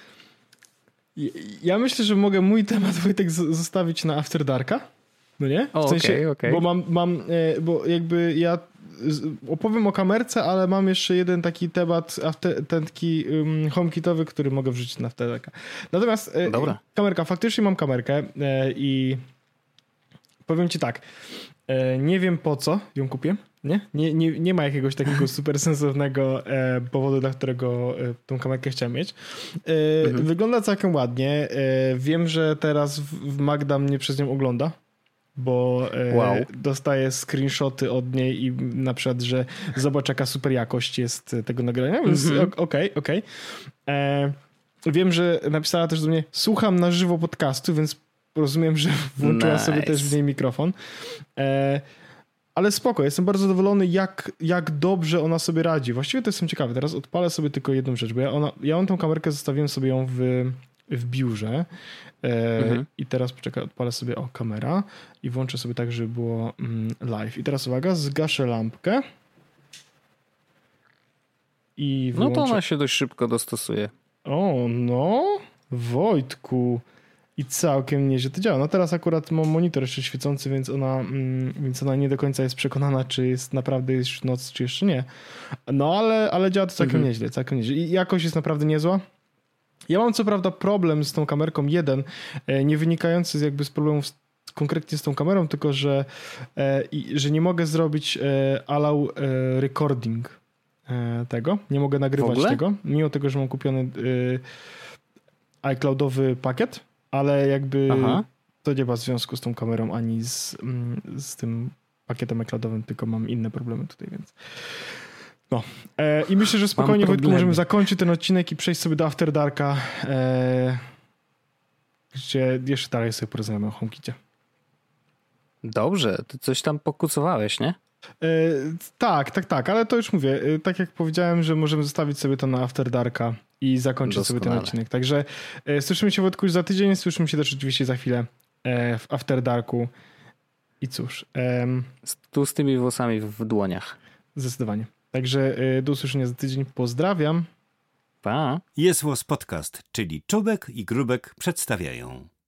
Ja myślę, że mogę mój temat, Wojtek, zostawić na After Darka. No nie? W
o,
sensie,
okay, okay.
Bo mam, mam yy, bo jakby ja opowiem o kamerce, ale mam jeszcze jeden taki temat, after, ten taki um, HomeKitowy, który mogę wrzucić na After Darka. Natomiast yy,
Dobra.
kamerka, faktycznie mam kamerkę yy, i powiem ci tak, nie wiem po co ją kupię, nie? Nie, nie, nie ma jakiegoś takiego super sensownego e, powodu, dla którego e, tą kamerkę chciałem mieć. E, mhm. Wygląda całkiem ładnie. E, wiem, że teraz w, w Magda mnie przez nią ogląda, bo e, wow. dostaję screenshoty od niej i na przykład, że zobacz jaka super jakość jest tego nagrania, więc okej, mhm. okej. Okay, okay. Wiem, że napisała też do mnie, słucham na żywo podcastu, więc rozumiem, że włączyła
nice.
sobie też w niej mikrofon. E, ale spoko, jestem bardzo zadowolony, jak, jak dobrze ona sobie radzi. Właściwie to jestem ciekawy. Teraz odpalę sobie tylko jedną rzecz, bo ja, ona, ja mam tą kamerkę, zostawiłem sobie ją w, w biurze. E, mhm. I teraz poczekaj, odpalę sobie o kamera i włączę sobie tak, żeby było mm, live. I teraz uwaga, zgaszę lampkę. I
włączę... No to ona się dość szybko dostosuje.
O, no, Wojtku. I całkiem nieźle to działa. No teraz akurat mam monitor jeszcze świecący, więc ona, mm, więc ona nie do końca jest przekonana, czy jest naprawdę już noc, czy jeszcze nie. No ale, ale działa to całkiem mhm. nieźle, całkiem nieźle. I jakość jest naprawdę niezła. Ja mam co prawda problem z tą kamerką jeden, nie wynikający z jakby z problemów z, konkretnie z tą kamerą, tylko że, e, i, że nie mogę zrobić e, allow e, recording e, tego. Nie mogę nagrywać tego, mimo tego, że mam kupiony e, iCloudowy pakiet, ale jakby Aha. to nie ma związku z tą kamerą ani z, z tym pakietem iCloudowym, tylko mam inne problemy tutaj, więc... No. E, I myślę, że spokojnie, Wojtku, możemy zakończyć ten odcinek i przejść sobie do After Darka, e, gdzie jeszcze dalej sobie porozmawiamy o HomeKicie.
Dobrze, ty coś tam pokucowałeś, nie?
E, tak, tak, tak, ale to już mówię, e, tak jak powiedziałem, że możemy zostawić sobie to na After Darka i zakończyć Doskonale. sobie ten odcinek. Także e, słyszymy się, Wojtku, już za tydzień, słyszymy się też oczywiście za chwilę e, w After Darku. I cóż. E,
tu z tymi włosami w dłoniach.
Zdecydowanie. Także do usłyszenia za tydzień. Pozdrawiam.
Pa.
Jest Łos Podcast, czyli Czubek i Grubek przedstawiają.